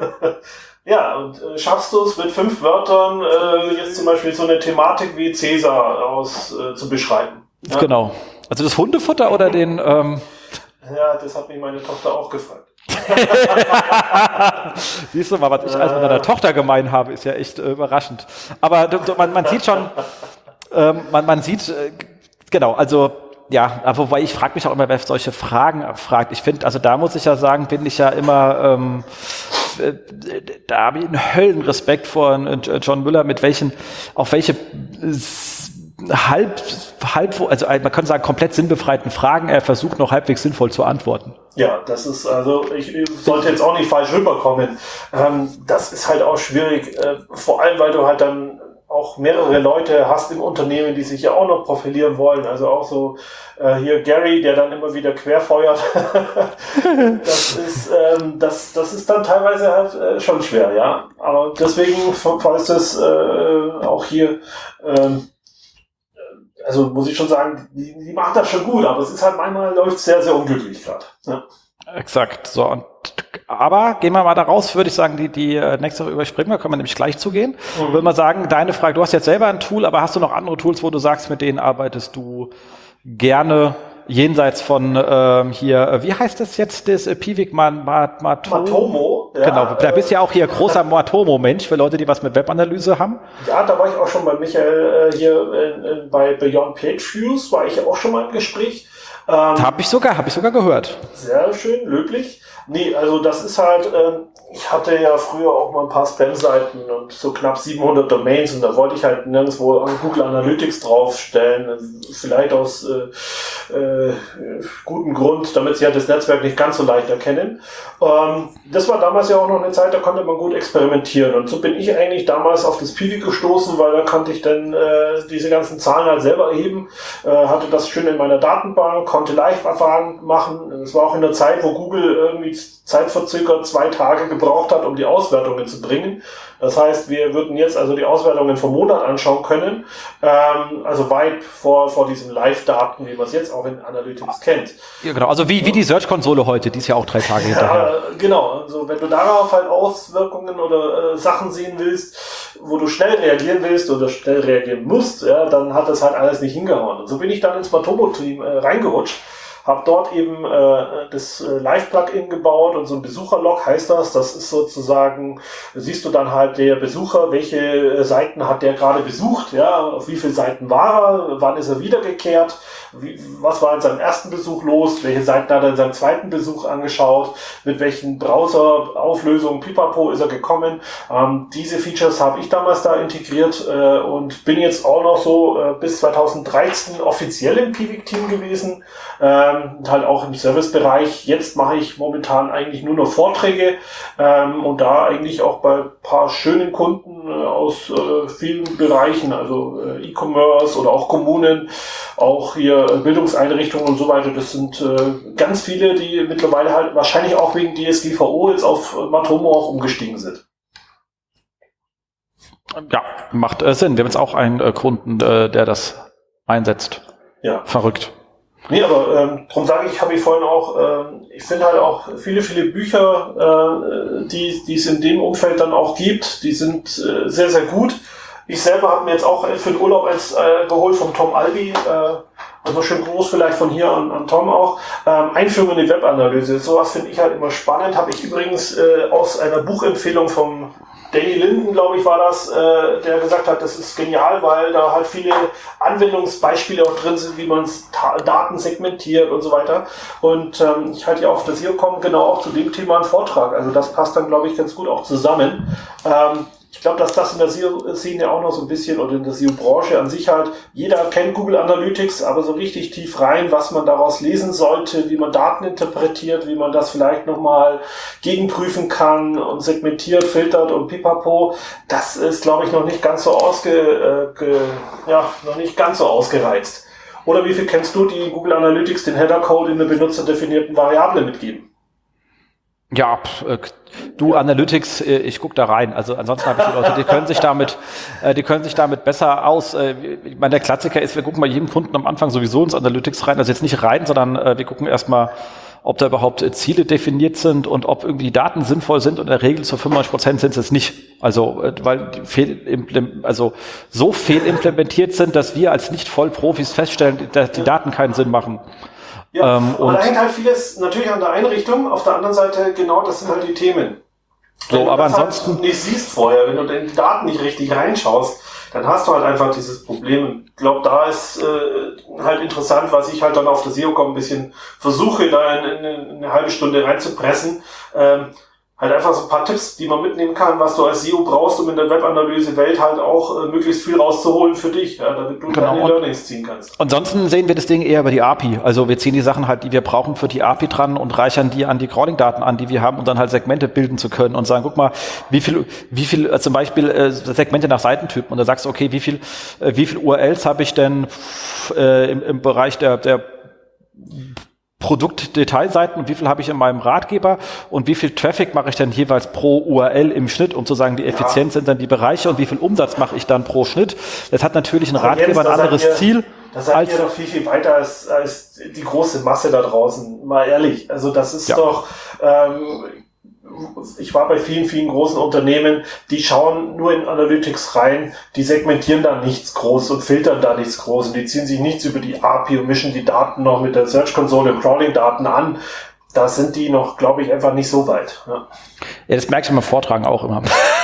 Ja, und äh, schaffst du es mit fünf Wörtern äh, jetzt zum Beispiel so eine Thematik wie Cäsar aus äh, zu beschreiben? Ja? Genau. Also das Hundefutter oder den... Ähm ja, das hat mich meine Tochter auch gefragt. Siehst du mal, was ich als mit meiner Tochter gemein habe, ist ja echt äh, überraschend. Aber du, du, man, man sieht schon, ähm, man, man sieht, äh, genau, also ja, aber wobei ich frage mich auch immer, wer solche Fragen fragt. Ich finde, also da muss ich ja sagen, bin ich ja immer, ähm, äh, da habe ich einen Höllenrespekt vor äh, John Müller, mit welchen, auf welche äh, halb, halb, also man kann sagen, komplett sinnbefreiten Fragen er versucht noch halbwegs sinnvoll zu antworten. Ja, das ist, also ich, ich sollte jetzt auch nicht falsch rüberkommen. Ähm, das ist halt auch schwierig, äh, vor allem, weil du halt dann auch mehrere Leute hast im Unternehmen, die sich ja auch noch profilieren wollen. Also auch so äh, hier Gary, der dann immer wieder querfeuert. das ist, ähm, das, das ist dann teilweise halt äh, schon schwer, ja. Aber deswegen, falls es äh, auch hier ähm, also muss ich schon sagen, die, die machen das schon gut, aber es ist halt manchmal läuft es sehr, sehr unglücklich gerade. Ja. Exakt. So, und, aber gehen wir mal da raus, würde ich sagen, die, die nächste Woche überspringen wir, können wir nämlich gleich zugehen. Mhm. Würde mal sagen, deine Frage, du hast jetzt selber ein Tool, aber hast du noch andere Tools, wo du sagst, mit denen arbeitest du gerne jenseits von ähm, hier, wie heißt das jetzt, das äh, Piwik Man, Man, Matomo? Matomo, ja. Genau, da bist du ja auch hier großer Matomo-Mensch für Leute, die was mit Webanalyse haben. Ja, da war ich auch schon bei Michael äh, hier in, in, bei Beyond Page Views, war ich auch schon mal im Gespräch. Ähm, habe ich sogar, habe ich sogar gehört. Sehr schön, löblich. Nee, also das ist halt, ähm, ich hatte ja früher auch mal ein paar Spam-Seiten und so knapp siebenhundert Domains und da wollte ich halt nirgendwo Google Analytics draufstellen, vielleicht aus äh, äh, gutem Grund, damit sie halt das Netzwerk nicht ganz so leicht erkennen. Ähm, das war damals ja auch noch eine Zeit, da konnte man gut experimentieren und so bin ich eigentlich damals auf das Piwik gestoßen, weil da konnte ich dann äh, diese ganzen Zahlen halt selber erheben, äh, hatte das schön in meiner Datenbank, konnte Live-Verfahren machen. Es war auch in der Zeit, wo Google irgendwie zeitverzögert zwei Tage gebraucht hat, um die Auswertungen zu bringen. Das heißt, wir würden jetzt also die Auswertungen vom Monat anschauen können, ähm, also weit vor vor diesen Live-Daten, wie man es jetzt auch in Analytics kennt. Ja, genau. Also wie wie die Search-Konsole heute, die ist ja auch drei Tage hinterher. Ja, genau. Also wenn du darauf halt Auswirkungen oder äh, Sachen sehen willst, wo du schnell reagieren willst oder schnell reagieren musst, ja, dann hat das halt alles nicht hingehauen. Und so bin ich dann ins Matomo-Team äh, reingerutscht. Habe dort eben äh, das äh, Live-Plugin gebaut und so ein Besucherlog heißt das. Das ist sozusagen, siehst du dann halt der Besucher, welche äh, Seiten hat der gerade besucht, ja, auf wie viele Seiten war er, wann ist er wiedergekehrt, wie, was war in seinem ersten Besuch los, welche Seiten hat er in seinem zweiten Besuch angeschaut, mit welchen Browser-Auflösungen, pipapo ist er gekommen. Ähm, diese Features habe ich damals da integriert äh, und bin jetzt auch noch so äh, bis zwanzig dreizehn offiziell im Piwik-Team gewesen. Äh, ähm, und halt auch im Servicebereich. Jetzt mache ich momentan eigentlich nur noch Vorträge ähm, und da eigentlich auch bei ein paar schönen Kunden äh, aus äh, vielen Bereichen, also äh, E-Commerce oder auch Kommunen, auch hier äh, Bildungseinrichtungen und so weiter. Das sind äh, ganz viele, die mittlerweile halt wahrscheinlich auch wegen D S G V O jetzt auf äh, Matomo auch umgestiegen sind. Ja, macht äh, Sinn. Wir haben jetzt auch einen äh, Kunden, äh, der das einsetzt. Ja. Verrückt. Nee, aber ähm, darum sage ich, habe ich vorhin auch, ähm, ich finde halt auch viele, viele Bücher, äh, die die es in dem Umfeld dann auch gibt, die sind äh, sehr, sehr gut. Ich selber habe mir jetzt auch für den Urlaub eins äh, geholt vom Tom Albi, äh, also schön groß vielleicht von hier an, an Tom auch, ähm, Einführung in die Webanalyse. Sowas finde ich halt immer spannend. Habe ich übrigens äh, aus einer Buchempfehlung vom Danny Linden, glaube ich, war das, äh, der gesagt hat, das ist genial, weil da halt viele Anwendungsbeispiele auch drin sind, wie man Daten segmentiert und so weiter. Und ähm, ich halte ja auf das SEOCom genau auch zu dem Thema einen Vortrag. Also das passt dann, glaube ich, ganz gut auch zusammen. Ähm, Ich glaube, dass das in der S E O-Szene auch noch so ein bisschen oder in der S E O-Branche an sich halt, jeder kennt Google Analytics, aber so richtig tief rein, was man daraus lesen sollte, wie man Daten interpretiert, wie man das vielleicht nochmal gegenprüfen kann und segmentiert, filtert und pipapo, das ist, glaube ich, noch nicht ganz so ausge, äh, ge, ja, noch nicht ganz so ausgereizt. Oder wie viel kennst du, die Google Analytics den Header-Code in einer benutzerdefinierten Variable mitgeben? Ja, pf, äh, du Analytics, äh, ich guck da rein. Also ansonsten habe ich die Leute, die können sich damit, äh, die können sich damit besser aus. Äh, ich meine, der Klassiker ist, wir gucken bei jedem Kunden am Anfang sowieso ins Analytics rein. Also jetzt nicht rein, sondern äh, wir gucken erstmal, ob da überhaupt äh, Ziele definiert sind und ob irgendwie die Daten sinnvoll sind. Und in der Regel zu fünfundneunzig Prozent sind es nicht. Also äh, weil die fehl, also so fehlimplementiert sind, dass wir als Nicht-Vollprofis feststellen, dass die Daten keinen Sinn machen. Ja, ähm, aber da hängt halt vieles natürlich an der Einrichtung, auf der anderen Seite genau, das sind halt die Themen. So, wenn du aber das ansonsten halt nicht siehst vorher, wenn du in die Daten nicht richtig reinschaust, dann hast du halt einfach dieses Problem. Ich glaube, da ist äh, halt interessant, was ich halt dann auf der SEOCom ein bisschen versuche, da in, in, in eine halbe Stunde reinzupressen. Ähm, halt einfach so ein paar Tipps, die man mitnehmen kann, was du als S E O brauchst, um in der Webanalyse-Welt halt auch äh, möglichst viel rauszuholen für dich, ja, damit du genau. deine Learnings ziehen kannst. Ansonsten sehen wir das Ding eher über die A P I. Also wir ziehen die Sachen halt, die wir brauchen für die A P I dran und reichern die an die Crawling-Daten an, die wir haben, um dann halt Segmente bilden zu können und sagen, guck mal, wie viel, wie viel äh, zum Beispiel äh, Segmente nach Seitentypen. Und da sagst du, okay, wie viel, äh, wie viel U R Ls habe ich denn äh, im, im Bereich der, der Produktdetailseiten und wie viel habe ich in meinem Ratgeber und wie viel Traffic mache ich denn jeweils pro U R L im Schnitt, um zu sagen, wie effizient ja. sind dann die Bereiche und wie viel Umsatz mache ich dann pro Schnitt. Das hat natürlich ein Ratgeber Jens, ein anderes ihr, Ziel. Da seid ihr doch viel, viel weiter als, als die große Masse da draußen, mal ehrlich. Also das ist ja. doch... Ähm, ich war bei vielen, vielen großen Unternehmen, die schauen nur in Analytics rein, die segmentieren da nichts groß und filtern da nichts groß und die ziehen sich nichts über die A P I und mischen die Daten noch mit der Search Console und Crawling-Daten an. Da sind die noch, glaube ich, einfach nicht so weit. Ja, ja das merke ich beim Vortragen auch immer.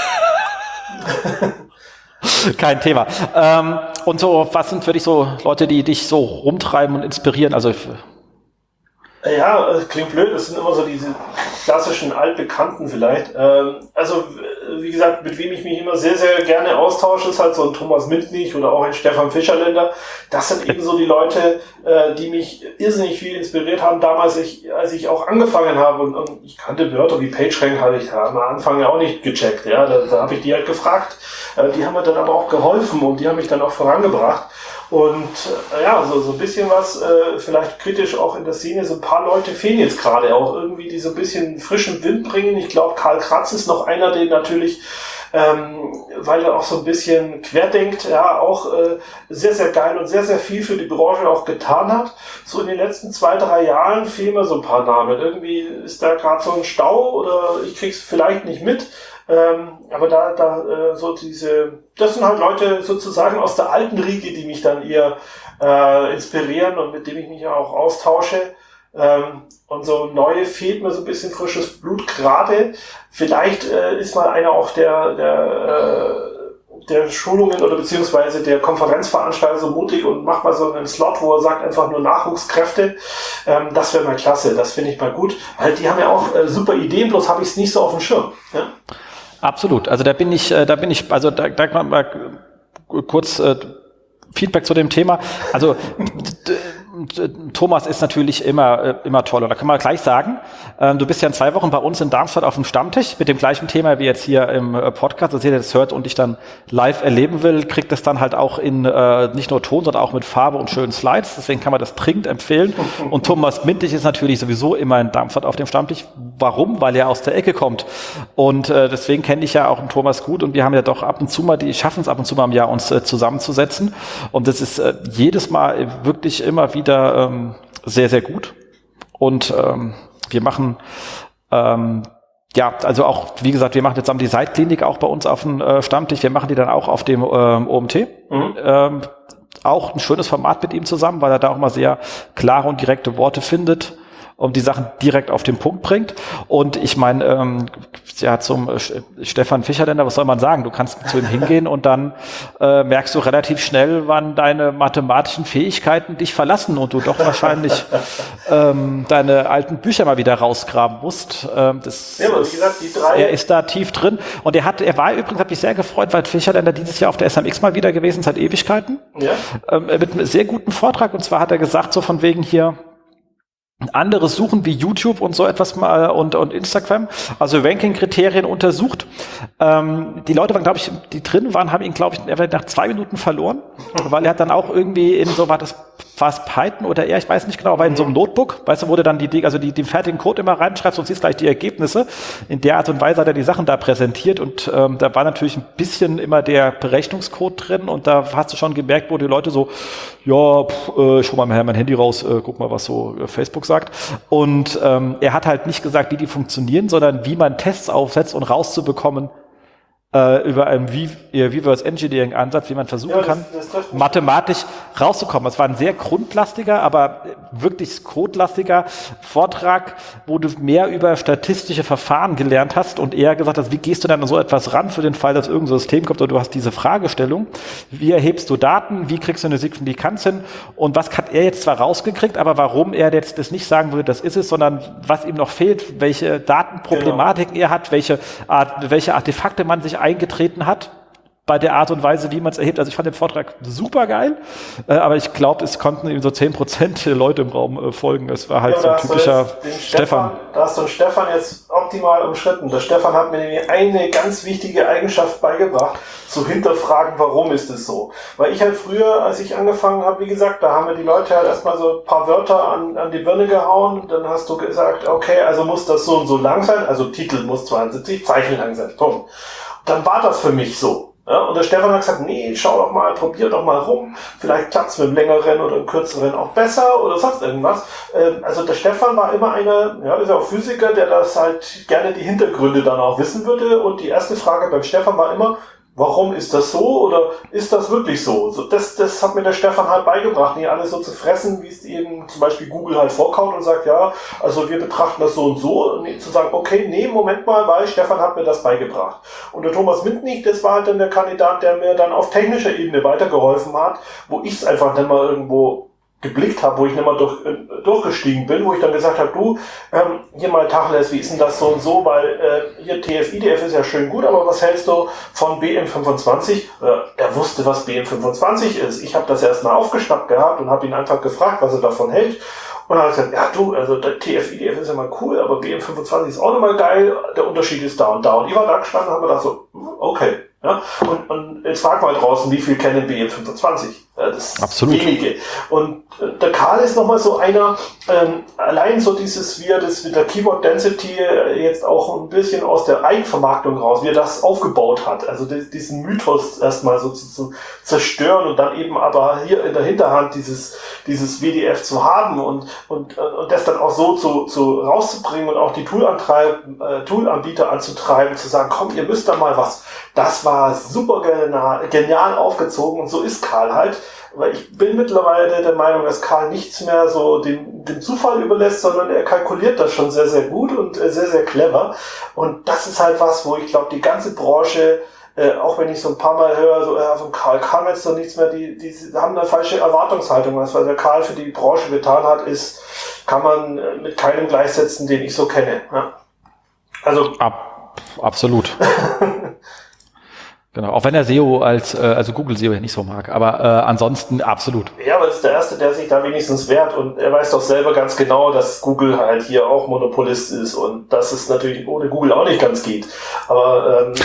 Kein Thema. Ähm, und so, was sind für dich so Leute, die dich so rumtreiben und inspirieren? Also ja, es klingt blöd, das sind immer so diese klassischen Altbekannten vielleicht. Also, wie gesagt, mit wem ich mich immer sehr, sehr gerne austausche, ist halt so ein Thomas Mintlich oder auch ein Stefan Fischerländer. Das sind eben so die Leute, die mich irrsinnig viel inspiriert haben. Damals, ich, als ich auch angefangen habe und, und ich kannte Wörter wie PageRank, habe ich am Anfang ja auch nicht gecheckt. Ja, da, da habe ich die halt gefragt. Die haben mir dann aber auch geholfen und die haben mich dann auch vorangebracht. Und äh, ja, so, so ein bisschen was, äh, vielleicht kritisch auch in der Szene, so ein paar Leute fehlen jetzt gerade auch irgendwie, die so ein bisschen frischen Wind bringen. Ich glaube, Karl Kratz ist noch einer, den natürlich, ähm, weil er auch so ein bisschen querdenkt, ja, auch äh, sehr, sehr geil und sehr, sehr viel für die Branche auch getan hat. So in den letzten zwei, drei Jahren fehlen mir so ein paar Namen. Irgendwie ist da gerade so ein Stau oder ich krieg's vielleicht nicht mit. Ähm, aber da, da äh, so diese, das sind halt Leute sozusagen aus der alten Riege, die mich dann eher äh, inspirieren und mit denen ich mich ja auch austausche. Ähm, und so neue fehlt mir so ein bisschen frisches Blut gerade. Vielleicht äh, ist mal einer auch der, der, äh, der Schulungen oder beziehungsweise der Konferenzveranstalter so mutig und macht mal so einen Slot, wo er sagt einfach nur Nachwuchskräfte. Ähm, das wäre mal klasse, das finde ich mal gut. Halt, die haben ja auch äh, super Ideen, bloß habe ich es nicht so auf dem Schirm. Ja? Absolut. Also da bin ich, da bin ich, also da, da kann man mal kurz äh, Feedback zu dem Thema. Also Thomas ist natürlich immer, immer toll. Und da kann man gleich sagen, ähm, du bist ja in zwei Wochen bei uns in Darmstadt auf dem Stammtisch mit dem gleichen Thema wie jetzt hier im Podcast. Dass jeder das hört und dich dann live erleben will, kriegt das dann halt auch in äh, nicht nur Ton, sondern auch mit Farbe und schönen Slides. Deswegen kann man das dringend empfehlen. Und Thomas Mintig ist natürlich sowieso immer in Darmstadt auf dem Stammtisch. Warum? Weil er aus der Ecke kommt. Und äh, deswegen kenne ich ja auch den Thomas gut. Und wir haben ja doch ab und zu mal, die schaffen es ab und zu mal im Jahr, uns äh, zusammenzusetzen. Und das ist äh, jedes Mal wirklich immer wieder ähm, sehr, sehr gut. Und ähm, wir machen, ähm, ja, also auch, wie gesagt, wir machen jetzt zusammen die Seitklinik auch bei uns auf dem äh, Stammtisch. Wir machen die dann auch auf dem ähm, O M T. Mhm. Ähm, auch ein schönes Format mit ihm zusammen, weil er da auch mal sehr klare und direkte Worte findet und die Sachen direkt auf den Punkt bringt. Und ich meine, ähm, ja, zum äh, Stefan Fischerländer, was soll man sagen? Du kannst zu ihm hingehen und dann äh, merkst du relativ schnell, wann deine mathematischen Fähigkeiten dich verlassen und du doch wahrscheinlich ähm, deine alten Bücher mal wieder rausgraben musst. Ähm, das ja, aber wie gesagt, die drei. Er ist da tief drin. Und er hat, er war übrigens, hat mich sehr gefreut, weil Fischerländer dieses Jahr auf der S M X mal wieder gewesen, seit Ewigkeiten. Ja. Ähm, mit einem sehr guten Vortrag. Und zwar hat er gesagt, so von wegen hier, andere suchen wie YouTube und so etwas mal und, und Instagram, also Ranking-Kriterien untersucht. Ähm, die Leute waren, glaube ich, die drin waren, haben ihn, glaube ich, nach zwei Minuten verloren, weil er hat dann auch irgendwie in so, war das fast Python oder eher, ich weiß nicht genau, war in so einem Notebook, weißt du, wo du dann die, also die, den fertigen Code immer reinschreibst und siehst gleich die Ergebnisse. In der Art und Weise hat er die Sachen da präsentiert und ähm, da war natürlich ein bisschen immer der Berechnungscode drin und da hast du schon gemerkt, wo die Leute so, ja, pff, äh, ich hol mal mein Handy raus, äh, guck mal, was so äh, Facebook sagt. Und ähm, er hat halt nicht gesagt, wie die funktionieren, sondern wie man Tests aufsetzt und rauszubekommen, über einen Reverse Engineering Ansatz, wie man versuchen ja, das, kann, das mathematisch rauszukommen. Es war ein sehr grundlastiger, aber wirklich codelastiger Vortrag, wo du mehr über statistische Verfahren gelernt hast und eher gesagt hast, wie gehst du dann an so etwas ran für den Fall, dass irgendein System kommt oder du hast diese Fragestellung. Wie erhebst du Daten? Wie kriegst du eine Signifikanz hin? Und was hat er jetzt zwar rausgekriegt, aber warum er jetzt das nicht sagen würde, das ist es, sondern was ihm noch fehlt, welche Datenproblematiken genau. er hat, welche Art, welche Artefakte man sich eingetreten hat bei der Art und Weise, wie man es erhebt. Also ich fand den Vortrag super geil, äh, aber ich glaube, es konnten eben so zehn Prozent der Leute im Raum äh, folgen. Es war halt ja, so ein typischer Stefan, Stefan. Da hast du den Stefan jetzt optimal umschritten. Der Stefan hat mir nämlich eine ganz wichtige Eigenschaft beigebracht, zu hinterfragen, warum ist es so. Weil ich halt früher, als ich angefangen habe, wie gesagt, da haben mir die Leute halt erstmal so ein paar Wörter an, an die Birne gehauen. Dann hast du gesagt, okay, also muss das so und so lang sein. Also Titel muss zweiundsiebzig Zeichen lang sein. Punkt. Dann war das für mich so. Ja, und der Stefan hat gesagt, nee, schau doch mal, probier doch mal rum. Vielleicht klappt's mit einem längeren oder einem kürzeren auch besser oder sonst irgendwas. Ähm, also der Stefan war immer einer, ja, ist ja auch Physiker, der das halt gerne die Hintergründe dann auch wissen würde. Und die erste Frage beim Stefan war immer, warum ist das so oder ist das wirklich so? So das, das hat mir der Stefan halt beigebracht, nicht alles so zu fressen, wie es eben zum Beispiel Google halt vorkaut und sagt, ja, also wir betrachten das so und so. Und zu sagen, okay, nee, Moment mal, weil Stefan hat mir das beigebracht. Und der Thomas Mintnich, das war halt dann der Kandidat, der mir dann auf technischer Ebene weitergeholfen hat, wo ich es einfach dann mal irgendwo geblickt habe, wo ich nicht mal durch, äh, durchgestiegen bin, wo ich dann gesagt habe, du, ähm, hier mal Tacheles, wie ist denn das so und so, weil äh, hier T F I D F ist ja schön gut, aber was hältst du von B M fünfundzwanzig? Äh, er wusste, was B M fünfundzwanzig ist. Ich habe das erst mal aufgeschnappt gehabt und habe ihn einfach gefragt, was er davon hält. Und dann hat er gesagt, ja du, also der T F I D F ist ja mal cool, aber B M fünfundzwanzig ist auch nochmal geil, der Unterschied ist da und da. Und ich war da gestanden und habe gedacht so, okay. Ja, und, und jetzt frag mal draußen, wie viel kennen B M fünfundzwanzig? Ja, das ist absolut wenige. Und äh, der Karl ist nochmal so einer, ähm, allein so dieses, wie er das mit der Keyword Density äh, jetzt auch ein bisschen aus der Eigenvermarktung raus, wie er das aufgebaut hat. Also die, diesen Mythos erstmal so zu, zu zerstören und dann eben aber hier in der Hinterhand dieses, dieses W D F zu haben und, und, und das dann auch so zu, zu rauszubringen und auch die Toolanbieter äh, Toolanbieter anzutreiben, zu sagen, komm, ihr müsst da mal was. Das war super genial, genial aufgezogen und so ist Karl halt. Weil ich bin mittlerweile der Meinung, dass Karl nichts mehr so dem, dem Zufall überlässt, sondern er kalkuliert das schon sehr, sehr gut und sehr, sehr clever. Und das ist halt was, wo ich glaube, die ganze Branche, äh, auch wenn ich so ein paar Mal höre, so äh, von Karl kam jetzt doch nichts mehr, die, die haben eine falsche Erwartungshaltung. Was der Karl für die Branche getan hat, ist, kann man mit keinem gleichsetzen, den ich so kenne. Ja. Also Ab, absolut. Genau, auch wenn er S E O als, äh, also Google S E O ja nicht so mag, aber äh, ansonsten absolut. Ja, aber das ist der Erste, der sich da wenigstens wehrt und er weiß doch selber ganz genau, dass Google halt hier auch Monopolist ist und dass es natürlich ohne Google auch nicht ganz geht. Aber ähm,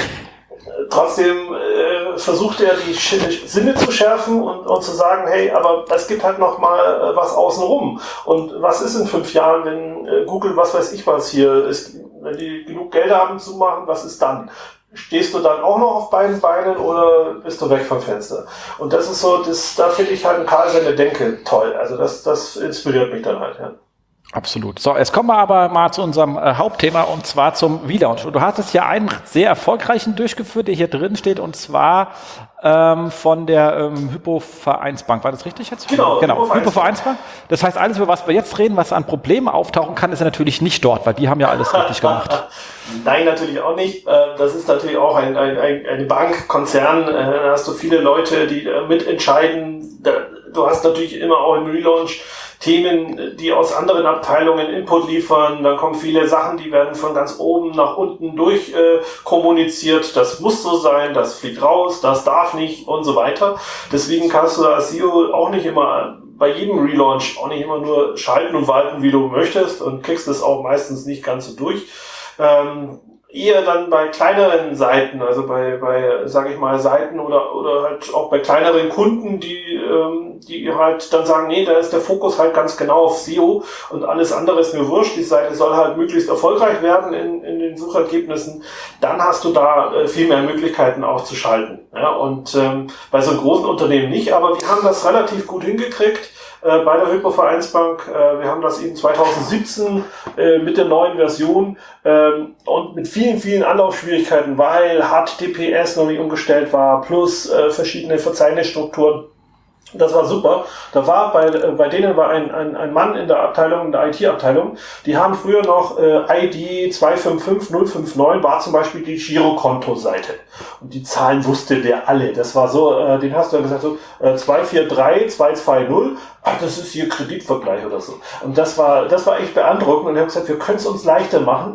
trotzdem äh, versucht er die Sch- Sinne zu schärfen und, und zu sagen, hey, aber es gibt halt noch mal äh, was außenrum. Und was ist in fünf Jahren, wenn äh, Google, was weiß ich was hier, ist, wenn die genug Geld haben zu machen, was ist dann? Stehst du dann auch noch auf beiden Beinen oder bist du weg vom Fenster? Und das ist so, das, da finde ich halt Karl seine Denke toll. Also das, das inspiriert mich dann halt, ja. Absolut. So, jetzt kommen wir aber mal zu unserem äh, Hauptthema und zwar zum V-Launch. Und du hattest ja einen sehr erfolgreichen durchgeführt, der hier drin steht und zwar ähm, von der ähm, Hypo-Vereinsbank. War das richtig jetzt? Genau, genau. Hypo-Vereinsbank. Das heißt, alles, über was wir jetzt reden, was an Problemen auftauchen kann, ist ja natürlich nicht dort, weil die haben ja alles richtig gemacht. Nein, natürlich auch nicht. Das ist natürlich auch ein, ein, ein, ein Bankkonzern. Da hast du viele Leute, die mitentscheiden. Du hast natürlich immer auch im Relaunch Themen, die aus anderen Abteilungen Input liefern. Dann kommen viele Sachen, die werden von ganz oben nach unten durch äh, kommuniziert. Das muss so sein, das fliegt raus, das darf nicht und so weiter. Deswegen kannst du als S E O auch nicht immer bei jedem Relaunch auch nicht immer nur schalten und walten, wie du möchtest und kriegst es auch meistens nicht ganz so durch. Ähm, eher dann bei kleineren Seiten, also bei, bei, sage ich mal, Seiten oder oder halt auch bei kleineren Kunden, die ähm, die halt dann sagen, nee, da ist der Fokus halt ganz genau auf S E O und alles andere ist mir wurscht, die Seite soll halt möglichst erfolgreich werden in, in den Suchergebnissen, dann hast du da äh, viel mehr Möglichkeiten auch zu schalten. Ja, und ähm, bei so einem großen Unternehmen nicht, aber wir haben das relativ gut hingekriegt. Äh, bei der Hypo-Vereinsbank. Äh, wir haben das eben zwanzig siebzehn äh, mit der neuen Version ähm, und mit vielen, vielen Anlaufschwierigkeiten, weil H T T P S noch nicht umgestellt war, plus äh, verschiedene Verzeichnisstrukturen. Das war super. Da war bei bei denen war ein ein, ein Mann in der Abteilung, in der I T-Abteilung, die haben früher noch äh, I D zwei fünf fünf null fünf neun war zum Beispiel die Girokonto-Seite. Und die Zahlen wusste der alle. Das war so, äh, den hast du ja gesagt, so äh, zwei vier drei zwei zwei null, ach, das ist hier Kreditvergleich oder so. Und das war das war echt beeindruckend und ich habe gesagt, wir können es uns leichter machen.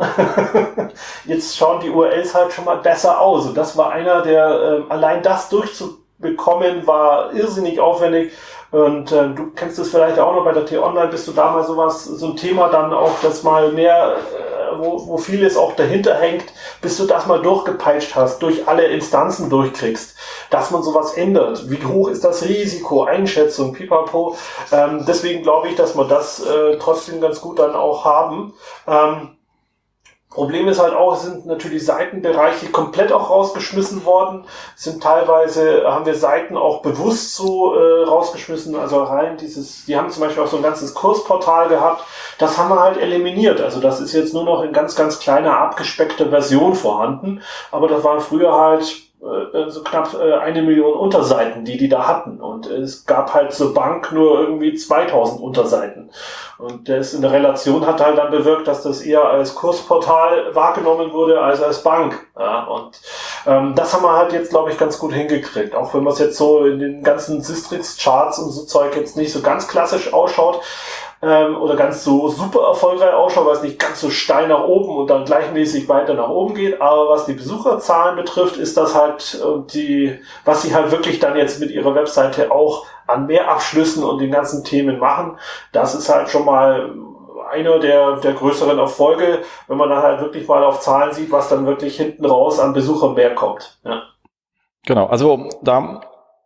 Jetzt schauen die U R Ls halt schon mal besser aus. Und das war einer, der äh, allein das durchzu bekommen, war irrsinnig aufwendig und äh, du kennst es vielleicht auch noch bei der T-Online, bist du da mal sowas, so ein Thema dann auch, das mal mehr, äh, wo, wo vieles auch dahinter hängt, bis du das mal durchgepeitscht hast, durch alle Instanzen durchkriegst, dass man sowas ändert. Wie hoch ist das Risiko, Einschätzung, pipapo. Ähm, deswegen glaube ich, dass wir das äh, trotzdem ganz gut dann auch haben. Ähm, Problem ist halt auch, es sind natürlich Seitenbereiche komplett auch rausgeschmissen worden. Es sind teilweise, haben wir Seiten auch bewusst so äh, rausgeschmissen, also rein dieses, die haben zum Beispiel auch so ein ganzes Kursportal gehabt, das haben wir halt eliminiert. Also das ist jetzt nur noch in ganz, ganz kleiner, abgespeckter Version vorhanden, aber das waren früher halt äh, so knapp äh, eine Million Unterseiten, die die da hatten. Und es gab halt zur Bank nur irgendwie zweitausend Unterseiten. Und das in der Relation hat halt dann bewirkt, dass das eher als Kursportal wahrgenommen wurde als als Bank. Ja, und ähm, das haben wir halt jetzt, glaube ich, ganz gut hingekriegt. Auch wenn man es jetzt so in den ganzen Sistrix-Charts und so Zeug jetzt nicht so ganz klassisch ausschaut, ähm, oder ganz so super erfolgreich ausschaut, weil es nicht ganz so steil nach oben und dann gleichmäßig weiter nach oben geht. Aber was die Besucherzahlen betrifft, ist das halt und die, was sie halt wirklich dann jetzt mit ihrer Webseite auch an mehr Abschlüssen und den ganzen Themen machen, das ist halt schon mal einer der, der größeren Erfolge, wenn man dann halt wirklich mal auf Zahlen sieht, was dann wirklich hinten raus an Besuchern mehr kommt. Ja. Genau, also da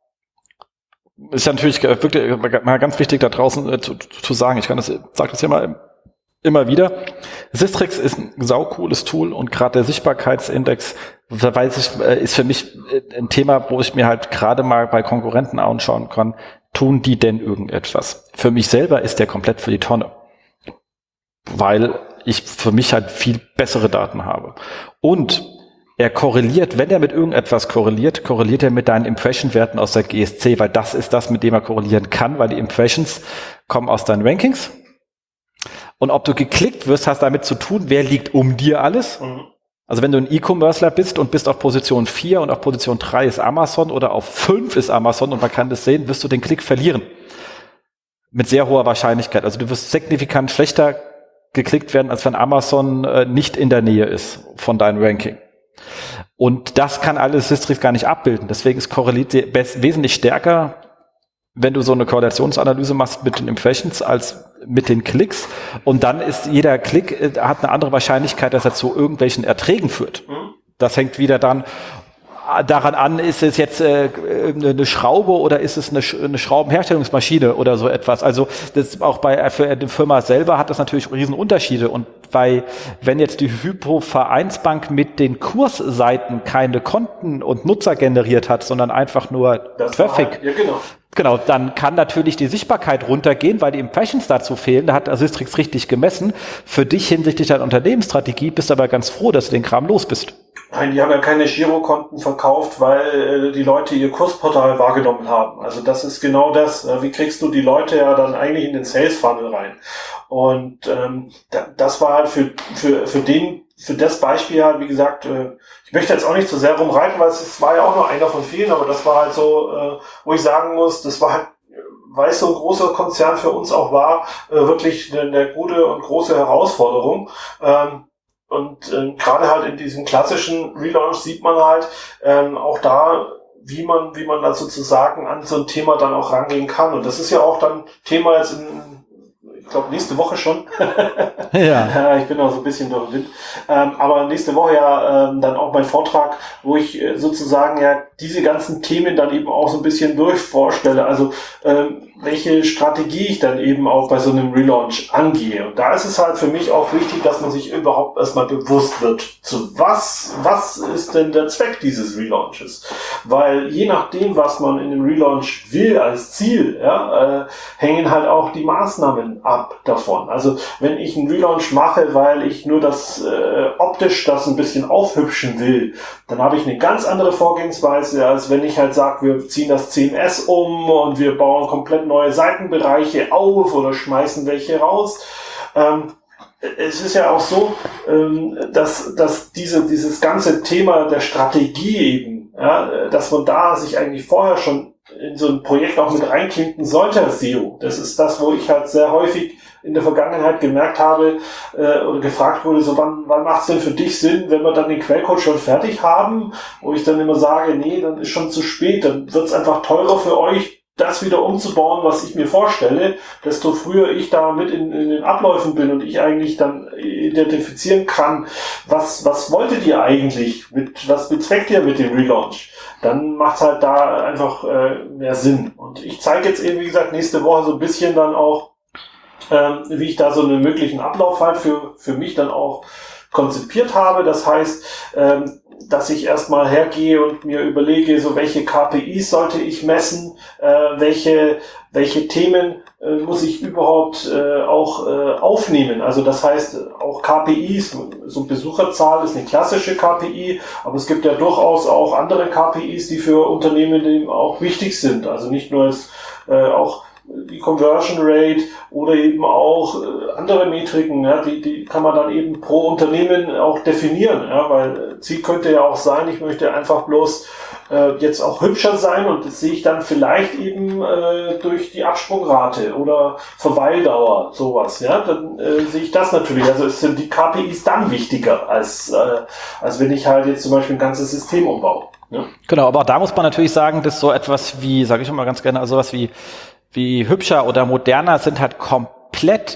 ist ja natürlich wirklich mal ganz wichtig da draußen äh, zu, zu sagen, ich kann das, sage das immer, immer wieder, Sistrix ist ein saucooles Tool und gerade der Sichtbarkeitsindex, da weiß ich, ist für mich ein Thema, wo ich mir halt gerade mal bei Konkurrenten anschauen kann, tun die denn irgendetwas? Für mich selber ist der komplett für die Tonne, weil ich für mich halt viel bessere Daten habe. Und er korreliert, wenn er mit irgendetwas korreliert, korreliert er mit deinen Impression-Werten aus der G S C, weil das ist das, mit dem er korrelieren kann, weil die Impressions kommen aus deinen Rankings. Und ob du geklickt wirst, hast damit zu tun, wer liegt um dir alles. Mhm. Also wenn du ein E-Commercer bist und bist auf Position vier und auf Position drei ist Amazon oder auf fünf ist Amazon und man kann das sehen, wirst du den Klick verlieren. Mit sehr hoher Wahrscheinlichkeit. Also du wirst signifikant schlechter geklickt werden, als wenn Amazon äh, nicht in der Nähe ist von deinem Ranking. Und das kann alles Systrix gar nicht abbilden. Deswegen ist korreliert wesentlich stärker, wenn du so eine Korrelationsanalyse machst mit den Impressions als mit den Klicks. Und dann ist jeder Klick, äh, hat eine andere Wahrscheinlichkeit, dass er zu irgendwelchen Erträgen führt. Mhm. Das hängt wieder dann daran an, ist es jetzt äh, eine Schraube oder ist es eine, Sch- eine Schraubenherstellungsmaschine oder so etwas. Also das auch bei für die Firma selber hat das natürlich riesen Unterschiede. Und bei, wenn jetzt die Hypo-Vereinsbank mit den Kursseiten keine Konten und Nutzer generiert hat, sondern einfach nur das Traffic, halt, ja, genau. Genau, dann kann natürlich die Sichtbarkeit runtergehen, weil die Impressions dazu fehlen. Da hat Systrix richtig gemessen. Für dich hinsichtlich deiner Unternehmensstrategie bist du aber ganz froh, dass du den Kram los bist. Nein, die haben ja keine Girokonten verkauft, weil äh, die Leute ihr Kursportal wahrgenommen haben. Also das ist genau das. Äh, wie kriegst du die Leute ja dann eigentlich in den Sales Funnel rein? Und ähm, da, das war halt für für für den für das Beispiel halt, wie gesagt, äh, ich möchte jetzt auch nicht zu sehr rumreiten, weil es, es war ja auch nur einer von vielen, aber das war halt so, äh, wo ich sagen muss, das war halt, weil es so ein großer Konzern für uns auch war, äh, wirklich eine, eine gute und große Herausforderung. Ähm, Und ähm, gerade halt in diesem klassischen Relaunch sieht man halt ähm, auch da, wie man wie man da sozusagen an so ein Thema dann auch rangehen kann. Und das ist ja auch dann Thema jetzt in, ich glaube, nächste Woche schon. Ja. Ich bin auch so ein bisschen durch den Wind. Ähm, aber nächste Woche ja ähm, dann auch mein Vortrag, wo ich äh, sozusagen ja diese ganzen Themen dann eben auch so ein bisschen durch vorstelle. Also ähm, welche Strategie ich dann eben auch bei so einem Relaunch angehe. Und da ist es halt für mich auch wichtig, dass man sich überhaupt erstmal bewusst wird, zu was, was ist denn der Zweck dieses Relaunches? Weil je nachdem, was man in einem Relaunch will als Ziel, ja, äh, hängen halt auch die Maßnahmen ab davon. Also wenn ich einen Relaunch mache, weil ich nur das äh, optisch das ein bisschen aufhübschen will, dann habe ich eine ganz andere Vorgehensweise, als wenn ich halt sage, wir ziehen das C M S um und wir bauen komplett neue Seitenbereiche auf oder schmeißen welche raus. Ähm, es ist ja auch so, ähm, dass, dass diese, dieses ganze Thema der Strategie eben, ja, dass man da sich eigentlich vorher schon in so ein Projekt auch mit reinklinken sollte als S E O. Das ist das, wo ich halt sehr häufig in der Vergangenheit gemerkt habe äh, oder gefragt wurde, so wann, wann macht es denn für dich Sinn, wenn wir dann den Quellcode schon fertig haben, wo ich dann immer sage, nee, dann ist schon zu spät, dann wird es einfach teurer für euch, das wieder umzubauen, was ich mir vorstelle, desto früher ich da mit in, in den Abläufen bin und ich eigentlich dann identifizieren kann, was was wolltet ihr eigentlich, mit was bezweckt ihr mit dem Relaunch, dann macht es halt da einfach äh, mehr Sinn. Und ich zeige jetzt eben, wie gesagt, nächste Woche so ein bisschen dann auch, ähm, wie ich da so einen möglichen Ablauf halt für für mich dann auch konzipiert habe. Das heißt, ähm, dass ich erstmal hergehe und mir überlege, so welche K P Is sollte ich messen, äh, welche welche Themen äh, muss ich überhaupt äh, auch äh, aufnehmen. Also das heißt, auch K P Is, so Besucherzahl ist eine klassische K P I, aber es gibt ja durchaus auch andere K P Is, die für Unternehmen eben auch wichtig sind. Also nicht nur als, äh, auch die Conversion Rate oder eben auch äh, andere Metriken, ja, die, die kann man dann eben pro Unternehmen auch definieren, ja, weil Ziel könnte ja auch sein, ich möchte einfach bloß äh, jetzt auch hübscher sein und das sehe ich dann vielleicht eben äh, durch die Absprungrate oder Verweildauer, sowas, ja, dann äh, sehe ich das natürlich, also es sind die K P Is dann wichtiger als, äh, als wenn ich halt jetzt zum Beispiel ein ganzes System umbaue. Ja. Genau, aber auch da muss man natürlich sagen, dass so etwas wie, sage ich immer ganz gerne, also sowas wie wie hübscher oder moderner sind halt komplett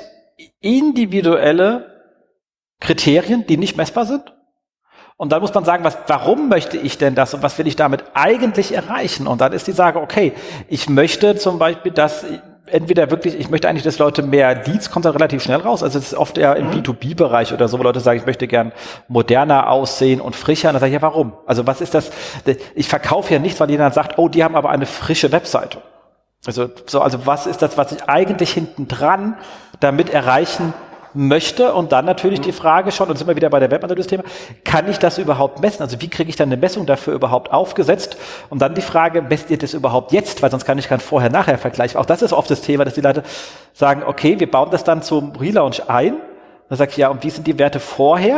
individuelle Kriterien, die nicht messbar sind. Und dann muss man sagen, was, warum möchte ich denn das und was will ich damit eigentlich erreichen? Und dann ist die Sage, okay, ich möchte zum Beispiel, dass entweder wirklich, ich möchte eigentlich, dass Leute mehr Leads, kommt dann relativ schnell raus. Also es ist oft eher im B zwei B-Bereich oder so, wo Leute sagen, ich möchte gern moderner aussehen und frischer. Und dann sage ich, ja, warum? Also was ist das? Ich verkaufe ja nichts, weil jemand sagt, oh, die haben aber eine frische Webseite. Also, so, also was ist das, was ich eigentlich hinten dran damit erreichen möchte? Und dann natürlich die Frage schon, und sind wir wieder bei der Webanalyse-Thema, kann ich das überhaupt messen? Also wie kriege ich dann eine Messung dafür überhaupt aufgesetzt? Und dann die Frage, messt ihr das überhaupt jetzt? Weil sonst kann ich keinen Vorher-Nachher-Vergleich. Auch das ist oft das Thema, dass die Leute sagen, okay, wir bauen das dann zum Relaunch ein. Dann sage ich, ja, und wie sind die Werte vorher?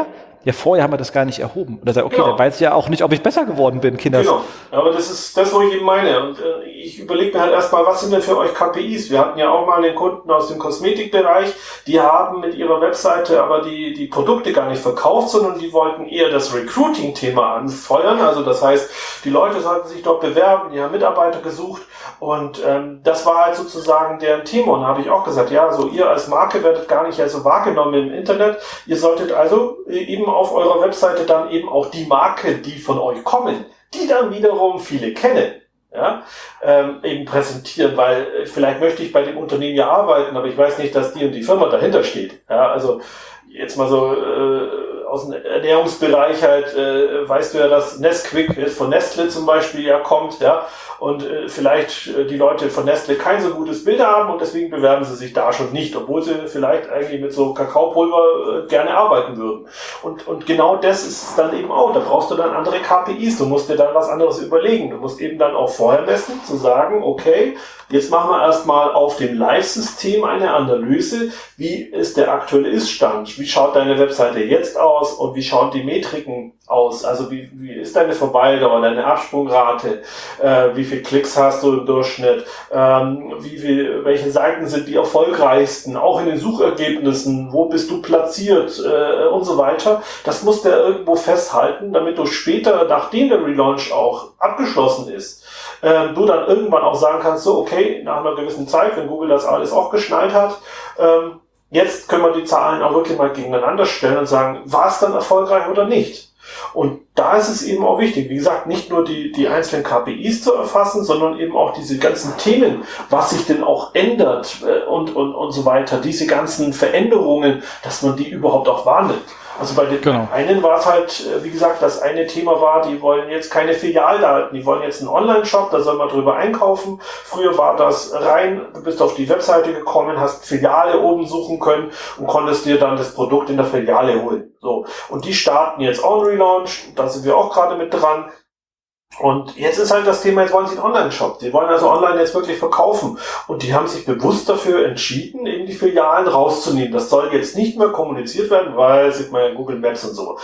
ja, vorher haben wir das gar nicht erhoben. Oder sagt, okay, Genau. dann weiß ich ja auch nicht, ob ich besser geworden bin, Kinder. Genau, aber das ist das, was ich eben meine. Und äh, ich überlege mir halt erstmal, was sind denn für euch K P Is? Wir hatten ja auch mal den Kunden aus dem Kosmetikbereich, die haben mit ihrer Webseite aber die, die Produkte gar nicht verkauft, sondern die wollten eher das Recruiting-Thema anfeuern. Also das heißt, die Leute sollten sich dort bewerben, die haben Mitarbeiter gesucht und ähm, das war halt sozusagen deren Thema. Und da habe ich auch gesagt, ja, so ihr als Marke werdet gar nicht also wahrgenommen im Internet. Ihr solltet also eben auf eurer Webseite dann eben auch die Marke, die von euch kommen, die dann wiederum viele kennen, ja, ähm, eben präsentieren, weil äh, vielleicht möchte ich bei dem Unternehmen ja arbeiten, aber ich weiß nicht, dass die und die Firma dahinter steht. Ja, also jetzt mal so äh, aus dem Ernährungsbereich halt, äh, weißt du ja, dass Nesquik jetzt von Nestle zum Beispiel ja kommt, ja, und äh, vielleicht äh, die Leute von Nestle kein so gutes Bild haben und deswegen bewerben sie sich da schon nicht, obwohl sie vielleicht eigentlich mit so Kakaopulver äh, gerne arbeiten würden. Und, und genau das ist es dann eben auch. Da brauchst du dann andere K P Is. Du musst dir dann was anderes überlegen. Du musst eben dann auch vorher messen, zu sagen, okay, jetzt machen wir erstmal auf dem Live-System eine Analyse. Wie ist der aktuelle Ist-Stand? Wie schaut deine Webseite jetzt aus und wie schauen die Metriken aus? Also wie, wie ist deine Verweildauer, deine Absprungrate? Äh, wie viele Klicks hast du im Durchschnitt? Ähm, wie viel, welche Seiten sind die erfolgreichsten? Auch in den Suchergebnissen. Wo bist du platziert? Äh, und so weiter. Das musst du ja irgendwo festhalten, damit du später, nachdem der Relaunch auch abgeschlossen ist, äh, du dann irgendwann auch sagen kannst, so okay, nach einer gewissen Zeit, wenn Google das alles auch geschnallt hat, ähm, jetzt können wir die Zahlen auch wirklich mal gegeneinander stellen und sagen, war es dann erfolgreich oder nicht? Und da ist es eben auch wichtig, wie gesagt, nicht nur die, die einzelnen K P Is zu erfassen, sondern eben auch diese ganzen Themen, was sich denn auch ändert äh, und, und, und so weiter, diese ganzen Veränderungen, dass man die überhaupt auch wahrnimmt. Also bei den Genau. einen war es halt, wie gesagt, das eine Thema war, die wollen jetzt keine Filialdaten, die wollen jetzt einen Online-Shop, da soll man drüber einkaufen. Früher war das rein, du bist auf die Webseite gekommen, hast Filiale oben suchen können und konntest dir dann das Produkt in der Filiale holen. So. Und die starten jetzt auch einen Relaunch, da sind wir auch gerade mit dran. Und jetzt ist halt das Thema, jetzt wollen sie einen Online-Shop. Sie wollen also online jetzt wirklich verkaufen. Und die haben sich bewusst dafür entschieden, eben die Filialen rauszunehmen. Das soll jetzt nicht mehr kommuniziert werden, weil, sieht man ja Google Maps und so.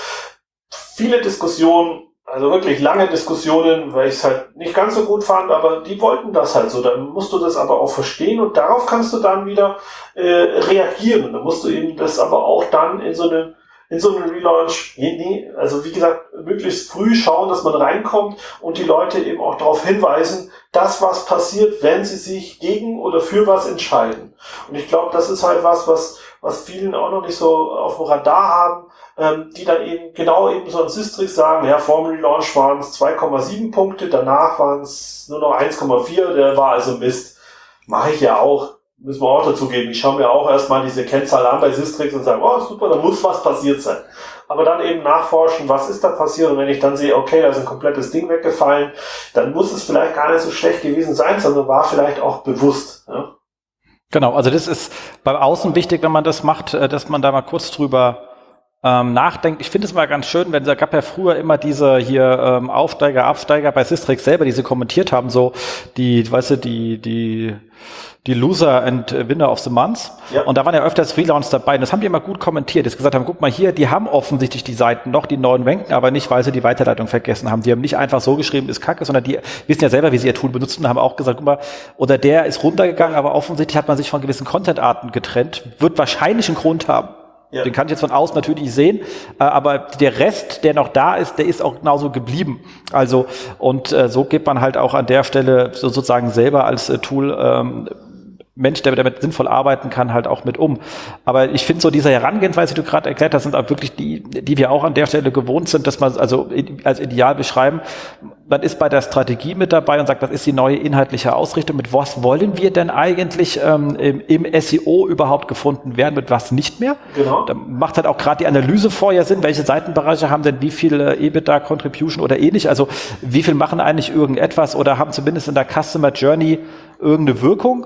Viele Diskussionen, also wirklich lange Diskussionen, weil ich es halt nicht ganz so gut fand, aber die wollten das halt so. Dann musst du das aber auch verstehen und darauf kannst du dann wieder äh, reagieren. Und dann musst du eben das aber auch dann in so eine in so einen Relaunch, also wie gesagt, möglichst früh schauen, dass man reinkommt und die Leute eben auch darauf hinweisen, dass was passiert, wenn sie sich gegen oder für was entscheiden. Und ich glaube, das ist halt was, was was vielen auch noch nicht so auf dem Radar haben, ähm, die dann eben genau eben so ein Systrix sagen, ja, vor dem Relaunch waren es zwei Komma sieben Punkte, danach waren es nur noch eins Komma vier, der war also Mist. Mache ich ja auch. Müssen wir auch dazu geben. Ich schaue mir auch erstmal diese Kennzahl an bei Systrix und sage, oh super, da muss was passiert sein. Aber dann eben nachforschen, was ist da passiert, und wenn ich dann sehe, okay, da ist ein komplettes Ding weggefallen, dann muss es vielleicht gar nicht so schlecht gewesen sein, sondern war vielleicht auch bewusst. Ja? Genau, also das ist beim Außen wichtig, wenn man das macht, dass man da mal kurz drüber ähm, nachdenkt. Ich finde es mal ganz schön, wenn da gab ja früher immer diese hier ähm, Aufsteiger, Absteiger bei Systrix selber, die sie kommentiert haben, so die, weißt du, die die die Loser and Winner of the Month. Ja. Und da waren ja öfters Relaunches dabei. Und das haben die immer gut kommentiert. Die gesagt haben, guck mal hier, die haben offensichtlich die Seiten noch, die neuen ranken, aber nicht, weil sie die Weiterleitung vergessen haben. Die haben nicht einfach so geschrieben, ist kacke, sondern die wissen ja selber, wie sie ihr Tool benutzen, haben auch gesagt, guck mal, oder der ist runtergegangen, aber offensichtlich hat man sich von gewissen Content-Arten getrennt. Wird wahrscheinlich einen Grund haben. Ja. Den kann ich jetzt von außen natürlich nicht sehen, aber der Rest, der noch da ist, der ist auch genauso geblieben. Also, und äh, so geht man halt auch an der Stelle sozusagen selber als äh, Tool ähm, Mensch, der damit sinnvoll arbeiten kann, halt auch mit um. Aber ich finde so diese Herangehensweise, die du gerade erklärt hast, sind auch wirklich die, die wir auch an der Stelle gewohnt sind, dass man also als ideal beschreiben. Man ist bei der Strategie mit dabei und sagt, das ist die neue inhaltliche Ausrichtung. Mit was wollen wir denn eigentlich ähm, im, im S E O überhaupt gefunden werden, mit was nicht mehr? Genau. Da macht halt auch gerade die Analyse vorher Sinn, welche Seitenbereiche haben denn wie viel äh, EBITDA, Contribution oder ähnlich. Also wie viel machen eigentlich irgendetwas oder haben zumindest in der Customer Journey irgendeine Wirkung?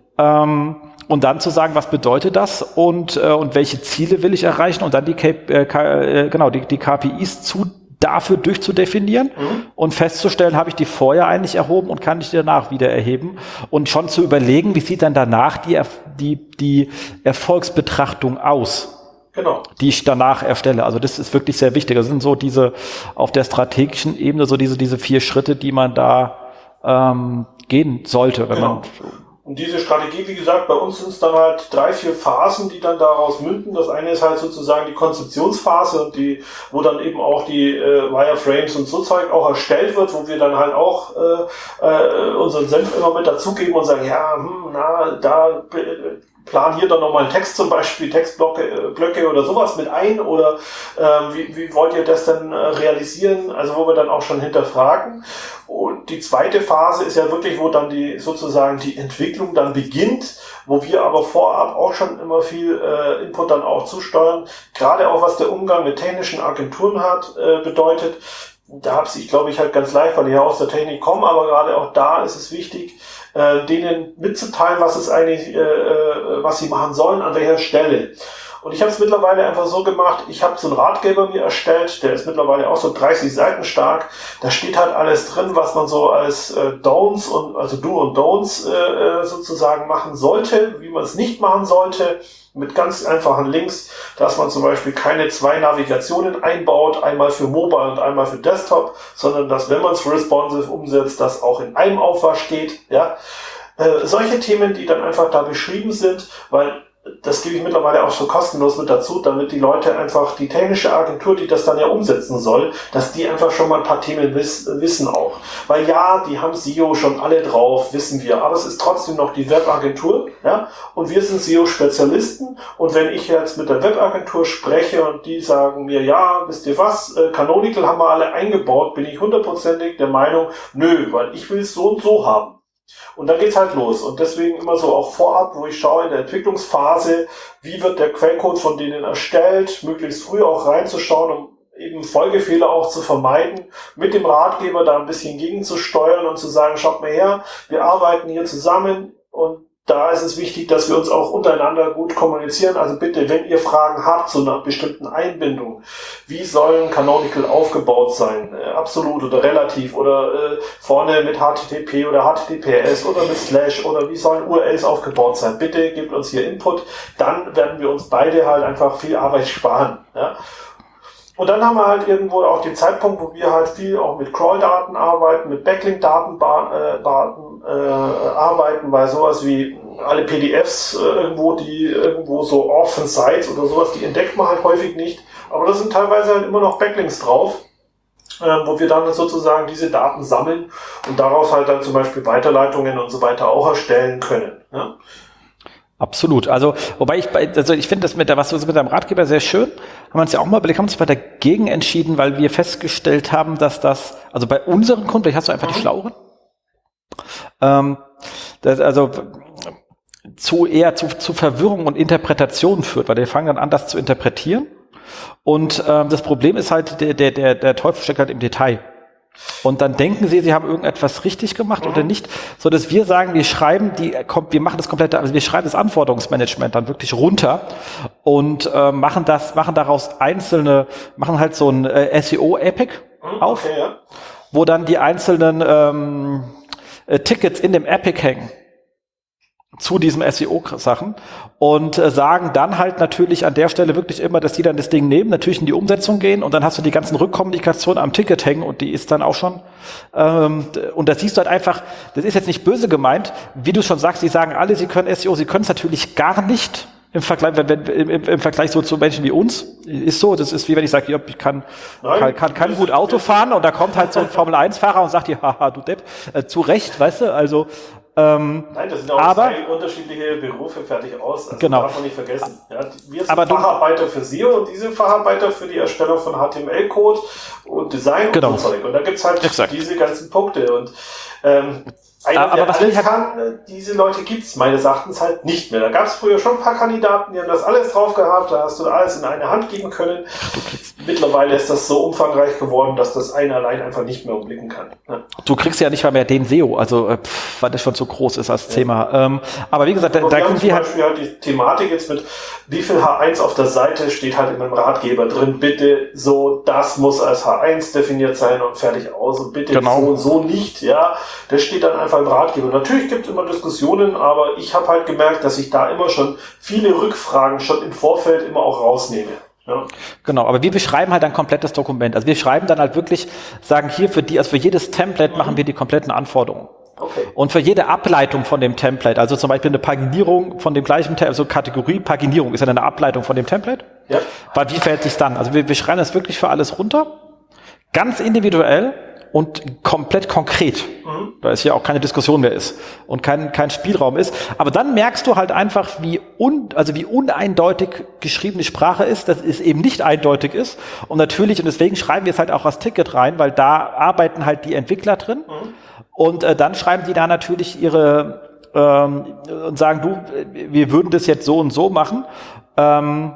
Ähm, und dann zu sagen, was bedeutet das und äh, und welche Ziele will ich erreichen und dann die K, äh, K, äh, genau die die K P Is zu dafür durchzudefinieren mhm. und festzustellen, habe ich die vorher eigentlich erhoben und kann ich die danach wieder erheben und schon zu überlegen, wie sieht dann danach die die die Erfolgsbetrachtung aus. Genau. Die ich danach erstelle. Also das ist wirklich sehr wichtig. Das sind so diese, auf der strategischen Ebene, so diese, diese vier Schritte, die man da ähm, gehen sollte, wenn genau. man. Und diese Strategie, wie gesagt, bei uns sind es dann halt drei, vier Phasen, die dann daraus münden. Das eine ist halt sozusagen die Konzeptionsphase, und die, wo dann eben auch die äh, Wireframes und so Zeug auch erstellt wird, wo wir dann halt auch äh, äh, unseren Senf immer mit dazugeben und sagen, ja, hm, na, da äh, plan hier doch nochmal einen Text, zum Beispiel Textblöcke äh, Blöcke oder sowas mit ein, oder äh, wie, wie wollt ihr das denn äh, realisieren? Also wo wir dann auch schon hinterfragen. Und die zweite Phase ist ja wirklich, wo dann die sozusagen die Entwicklung dann beginnt, wo wir aber vorab auch schon immer viel äh, Input dann auch zusteuern, gerade auch was der Umgang mit technischen Agenturen hat, äh, bedeutet. Da habe ich, glaube ich, halt ganz leicht, weil ich ja aus der Technik komme, aber gerade auch da ist es wichtig, äh, denen mitzuteilen, was es eigentlich, äh, äh, was sie machen sollen, an welcher Stelle. Und ich habe es mittlerweile einfach so gemacht, ich habe so einen Ratgeber mir erstellt, der ist mittlerweile auch so dreißig Seiten stark. Da steht halt alles drin, was man so als äh, Don'ts und also Do und Don'ts äh, sozusagen machen sollte, wie man es nicht machen sollte, mit ganz einfachen Links, dass man zum Beispiel keine zwei Navigationen einbaut, einmal für Mobile und einmal für Desktop, sondern dass, wenn man es responsive umsetzt, das auch in einem Aufwasch geht. Ja, äh, solche Themen, die dann einfach da beschrieben sind, weil das gebe ich mittlerweile auch so kostenlos mit dazu, damit die Leute einfach, die technische Agentur, die das dann ja umsetzen soll, dass die einfach schon mal ein paar Themen wiss, wissen auch. Weil ja, die haben S E O schon alle drauf, wissen wir, aber es ist trotzdem noch die Webagentur, ja, und wir sind S E O-Spezialisten, und wenn ich jetzt mit der Webagentur spreche und die sagen mir, ja, wisst ihr was, Canonical haben wir alle eingebaut, bin ich hundertprozentig der Meinung, nö, weil ich will es so und so haben. Und dann geht's halt los. Und deswegen immer so auch vorab, wo ich schaue in der Entwicklungsphase, wie wird der Quellcode von denen erstellt, möglichst früh auch reinzuschauen, um eben Folgefehler auch zu vermeiden, mit dem Ratgeber da ein bisschen gegenzusteuern und zu sagen, schaut mal her, wir arbeiten hier zusammen, und da ist es wichtig, dass wir uns auch untereinander gut kommunizieren. Also bitte, wenn ihr Fragen habt zu einer bestimmten Einbindung, wie sollen Canonical aufgebaut sein? Äh, absolut oder relativ oder äh, vorne mit H T T P oder H T T P S oder mit Slash, oder wie sollen U R Ls aufgebaut sein? Bitte gebt uns hier Input. Dann werden wir uns beide halt einfach viel Arbeit sparen. Ja? Und dann haben wir halt irgendwo auch den Zeitpunkt, wo wir halt viel auch mit Crawl-Daten arbeiten, mit Backlink-Daten äh, äh, arbeiten, weil sowas wie alle P D Fs äh, irgendwo, die irgendwo so Orphan Sites oder sowas, die entdeckt man halt häufig nicht. Aber da sind teilweise halt immer noch Backlinks drauf, äh, wo wir dann sozusagen diese Daten sammeln und daraus halt dann zum Beispiel Weiterleitungen und so weiter auch erstellen können. Ja? Absolut. Also, wobei ich bei, also ich finde das mit der, was du mit deinem Ratgeber sehr schön, haben wir uns ja auch mal überlegt, haben uns aber dagegen entschieden, weil wir festgestellt haben, dass das, also bei unseren Kunden, vielleicht hast du einfach die Schlaueren, ähm, das also zu eher zu, zu Verwirrung und Interpretation führt, weil die fangen dann an, das zu interpretieren. Und ähm, das Problem ist halt, der, der, der, der Teufel steckt halt im Detail. Und dann denken sie, sie haben irgendetwas richtig gemacht mhm. oder nicht, so dass wir sagen, wir schreiben die, wir machen das komplette, also wir schreiben das Anforderungsmanagement dann wirklich runter und äh, machen das, machen daraus einzelne, machen halt so ein äh, S E O-Epic mhm, auf, okay, ja. wo dann die einzelnen ähm, äh, Tickets in dem Epic hängen zu diesem S E O-Sachen und äh, sagen dann halt natürlich an der Stelle wirklich immer, dass die dann das Ding nehmen, natürlich in die Umsetzung gehen, und dann hast du die ganzen Rückkommunikationen am Ticket hängen, und die ist dann auch schon, ähm, und da siehst du halt einfach, das ist jetzt nicht böse gemeint, wie du schon sagst, die sagen alle, sie können S E O, sie können es natürlich gar nicht im Vergleich, wenn, wenn, im, im Vergleich so zu Menschen wie uns, ist so, das ist wie wenn ich sage, ja, ich kann, kann, kann, kann gut Auto fahren, und da kommt halt so ein Formel eins Fahrer und sagt dir, haha, du Depp, äh, zu Recht, weißt du, also Ähm, Nein, das sind auch aber, zwei unterschiedliche Berufe, fertig aus. Also genau. darf man nicht vergessen. Ja, wir sind aber Facharbeiter für S E O und diese Facharbeiter für die Erstellung von H T M L-Code und Design genau. und so Zeug. Und da gibt's halt Exakt. diese ganzen Punkte. Und ähm, einer, aber der was alles halt kann, diese Leute gibt's meines Erachtens halt nicht mehr. Da gab's früher schon ein paar Kandidaten, die haben das alles drauf gehabt, da hast du alles in eine Hand geben können. Mittlerweile ist das so umfangreich geworden, dass das einer allein einfach nicht mehr umblicken kann. Ja. Du kriegst ja nicht mal mehr den S E O, also pff, weil das schon zu groß ist als ja. Thema. Ähm, aber wie gesagt, da, da haben sind zum wir Beispiel halt die Thematik jetzt mit, wie viel H eins auf der Seite steht halt in meinem Ratgeber drin. Bitte so, das muss als H eins definiert sein und fertig aus. Und bitte genau. so und so nicht. Ja, das steht dann einfach einfach im Ratgeber. Natürlich gibt es immer Diskussionen, aber ich habe halt gemerkt, dass ich da immer schon viele Rückfragen schon im Vorfeld immer auch rausnehme. Ja. Genau, aber wir beschreiben halt ein komplettes Dokument. Also wir schreiben dann halt wirklich, sagen hier für die, also für jedes Template mhm. machen wir die kompletten Anforderungen. Okay. Und für jede Ableitung von dem Template, also zum Beispiel eine Paginierung von dem gleichen, also Kategorie Paginierung ist ja eine Ableitung von dem Template. Ja. Weil wie verhält sich dann? Also wir, wir schreiben das wirklich für alles runter, ganz individuell und komplett konkret. Mhm. Da ist ja auch keine Diskussion mehr ist und kein, kein Spielraum ist. Aber dann merkst du halt einfach, wie un, also wie uneindeutig geschriebene Sprache ist, dass es eben nicht eindeutig ist. Und natürlich, und deswegen schreiben wir es halt auch als Ticket rein, weil da arbeiten halt die Entwickler drin. Mhm. Und äh, dann schreiben die da natürlich ihre ähm, und sagen, du, wir würden das jetzt so und so machen. Ähm,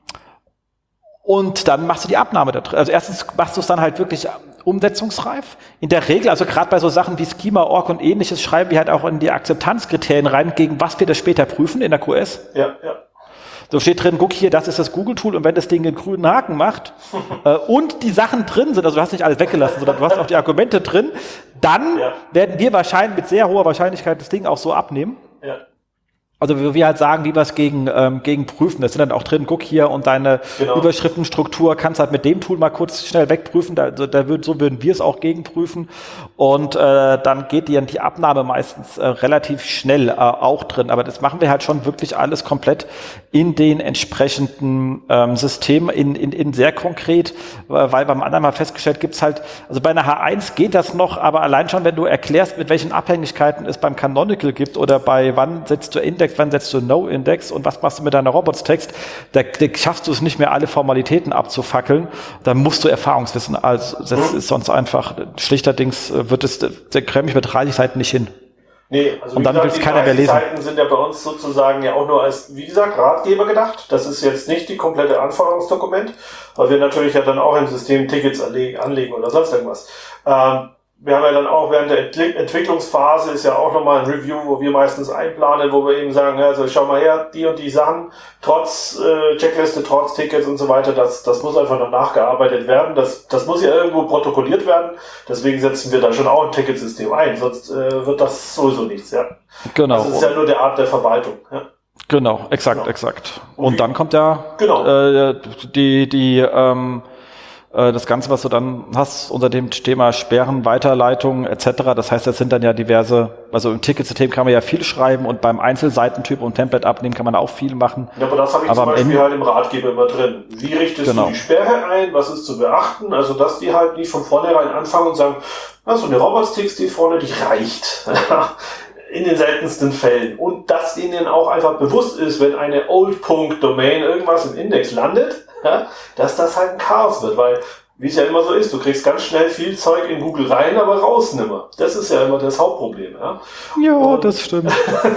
und dann machst du die Abnahme da drin. Also erstens machst du es dann halt wirklich umsetzungsreif. In der Regel, also gerade bei so Sachen wie Schema, Org und ähnliches, schreiben wir halt auch in die Akzeptanzkriterien rein, gegen was wir das später prüfen in der Q S. Ja, ja. So steht drin, guck hier, das ist das Google-Tool und wenn das Ding einen grünen Haken macht äh, und die Sachen drin sind, also du hast nicht alles weggelassen, sondern du hast auch die Argumente drin, dann ja. werden wir wahrscheinlich mit sehr hoher Wahrscheinlichkeit das Ding auch so abnehmen. Ja. Also wie wir halt sagen, wie wir es gegen, ähm, gegen prüfen. Das sind dann auch drin, guck hier und deine genau. Überschriftenstruktur kannst halt mit dem Tool mal kurz schnell wegprüfen. Da, da würd, so würden wir es auch gegenprüfen. Und äh, dann geht die, die Abnahme meistens äh, relativ schnell äh, auch drin. Aber das machen wir halt schon wirklich alles komplett in den entsprechenden ähm, Systemen, in, in, in sehr konkret, weil beim anderen mal festgestellt gibt's halt, also bei einer H eins geht das noch, aber allein schon, wenn du erklärst, mit welchen Abhängigkeiten es beim Canonical gibt oder bei wann setzt du Index, wann setzt du No-Index und was machst du mit deiner Robots-Text, da, da schaffst du es nicht mehr, alle Formalitäten abzufackeln. Da musst du Erfahrungswissen, also das ist sonst einfach, schlichterdings wird es, der kräme ich mit dreißig Seiten nicht hin. Nee, also und wie dann gesagt, will es keiner mehr lesen. Die Seiten sind ja bei uns sozusagen ja auch nur als, wie gesagt, Ratgeber gedacht. Das ist jetzt nicht die komplette Anforderungsdokument, weil wir natürlich ja dann auch im System Tickets anlegen oder sonst irgendwas. Ähm, Wir haben ja dann auch während der Entwicklungsphase ist ja auch nochmal ein Review, wo wir meistens einplanen, wo wir eben sagen, also schau mal her, die und die Sachen, trotz äh, Checkliste, trotz Tickets und so weiter, das, das muss einfach noch nachgearbeitet werden. Das, das muss ja irgendwo protokolliert werden. Deswegen setzen wir da schon auch ein Ticketsystem ein, sonst äh, wird das sowieso nichts. Ja. Genau. Das ist ja nur der Art der Verwaltung. Ja. Genau, exakt, genau. exakt. Und, und dann kommt ja genau. äh, die, die ähm, das Ganze, was du dann hast unter dem Thema Sperren, Weiterleitung et cetera. Das heißt, das sind dann ja diverse, also im Ticketsystem kann man ja viel schreiben und beim Einzelseitentyp und Template abnehmen kann man auch viel machen. Ja, aber das habe ich aber zum Beispiel Ende halt im Ratgeber immer drin. Wie richtest genau. du die Sperre ein? Was ist zu beachten? Also, dass die halt nicht von vornherein anfangen und sagen, na, so eine Robots-T X T vorne, die reicht. In den seltensten Fällen. Und dass ihnen auch einfach bewusst ist, wenn eine Old.Domain irgendwas im Index landet, ja, dass das halt ein Chaos wird, weil, wie es ja immer so ist, du kriegst ganz schnell viel Zeug in Google rein, aber raus nimmer. Das ist ja immer das Hauptproblem. Ja, ja und, das stimmt.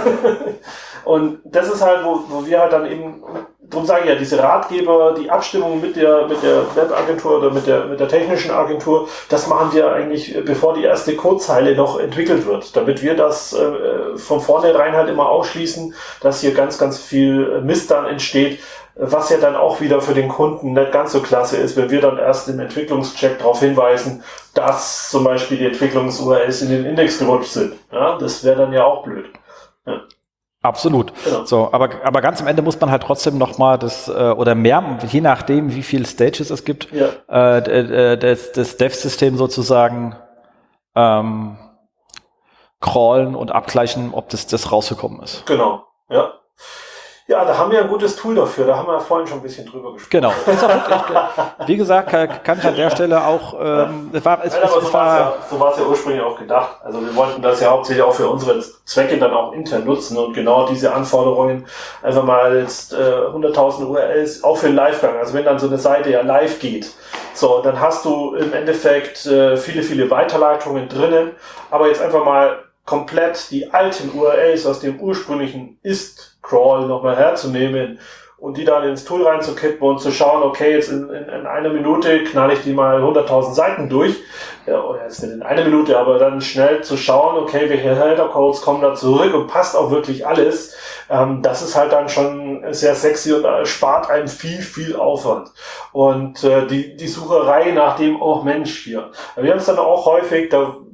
Und das ist halt, wo, wo wir halt dann eben, darum sage ich ja, diese Ratgeber, die Abstimmung mit der, mit der Webagentur oder mit der, mit der technischen Agentur, das machen wir eigentlich, bevor die erste Codezeile noch entwickelt wird, damit wir das äh, von vornherein halt immer ausschließen, dass hier ganz, ganz viel Mist dann entsteht, was ja dann auch wieder für den Kunden nicht ganz so klasse ist, wenn wir dann erst im Entwicklungscheck darauf hinweisen, dass zum Beispiel die Entwicklungs-U R Ls in den Index gerutscht sind. Ja, das wäre dann ja auch blöd. Ja. Absolut. Genau. So, aber, aber ganz am Ende muss man halt trotzdem nochmal das, äh, oder mehr, je nachdem, wie viele Stages es gibt, ja. äh, das, das Dev-System sozusagen ähm, crawlen und abgleichen, ob das, das rausgekommen ist. Genau, ja. Ja, da haben wir ein gutes Tool dafür. Da haben wir ja vorhin schon ein bisschen drüber gesprochen. Genau. Ist auch wirklich, wie gesagt, kann ich an der Stelle auch. Ähm, es war, es, Nein, aber es so war es ja, so war es ja ursprünglich auch gedacht. Also wir wollten das ja hauptsächlich auch für unsere Zwecke dann auch intern nutzen und genau diese Anforderungen einfach mal jetzt äh, hunderttausend U R Ls auch für den Livegang. Also wenn dann so eine Seite ja live geht, so dann hast du im Endeffekt äh, viele viele Weiterleitungen drinnen. Aber jetzt einfach mal komplett die alten U R Ls aus dem ursprünglichen Ist-Crawl nochmal herzunehmen und die dann ins Tool reinzukippen und zu schauen, okay, jetzt in, in, in einer Minute knall ich die mal hunderttausend Seiten durch, ja, oder jetzt nicht in einer Minute, aber dann schnell zu schauen, okay, welche Header-Codes kommen da zurück und passt auch wirklich alles, ähm, das ist halt dann schon sehr sexy und äh, spart einem viel, viel Aufwand. Und äh, die, die Sucherei nach dem, oh Mensch, hier. Wir haben es dann auch häufig, da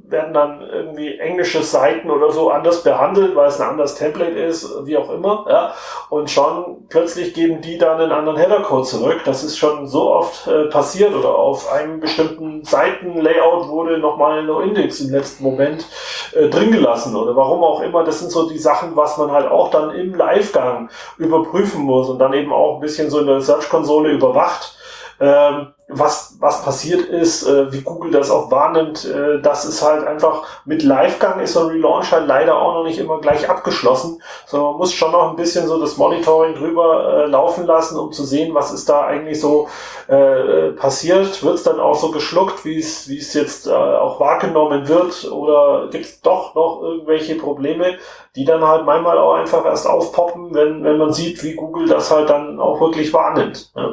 werden dann irgendwie englische Seiten oder so anders behandelt, weil es ein anderes Template ist, wie auch immer, ja. Und schon plötzlich geben die dann einen anderen Header-Code zurück. Das ist schon so oft äh, passiert, oder auf einem bestimmten Seitenlayout wurde nochmal ein No-Index im letzten Moment äh, drin gelassen oder warum auch immer. Das sind so die Sachen, was man halt auch dann im Livegang überprüfen muss und dann eben auch ein bisschen so in der Search-Konsole überwacht, ähm, was was passiert ist, äh, wie Google das auch wahrnimmt. Äh, das ist halt einfach, mit Livegang ist so ein Relaunch halt leider auch noch nicht immer gleich abgeschlossen, sondern man muss schon noch ein bisschen so das Monitoring drüber äh, laufen lassen, um zu sehen, was ist da eigentlich so äh, passiert. Wird es dann auch so geschluckt, wie es wie es jetzt äh, auch wahrgenommen wird, oder gibt es doch noch irgendwelche Probleme, die dann halt manchmal auch einfach erst aufpoppen, wenn wenn man sieht, wie Google das halt dann auch wirklich wahrnimmt. Ja.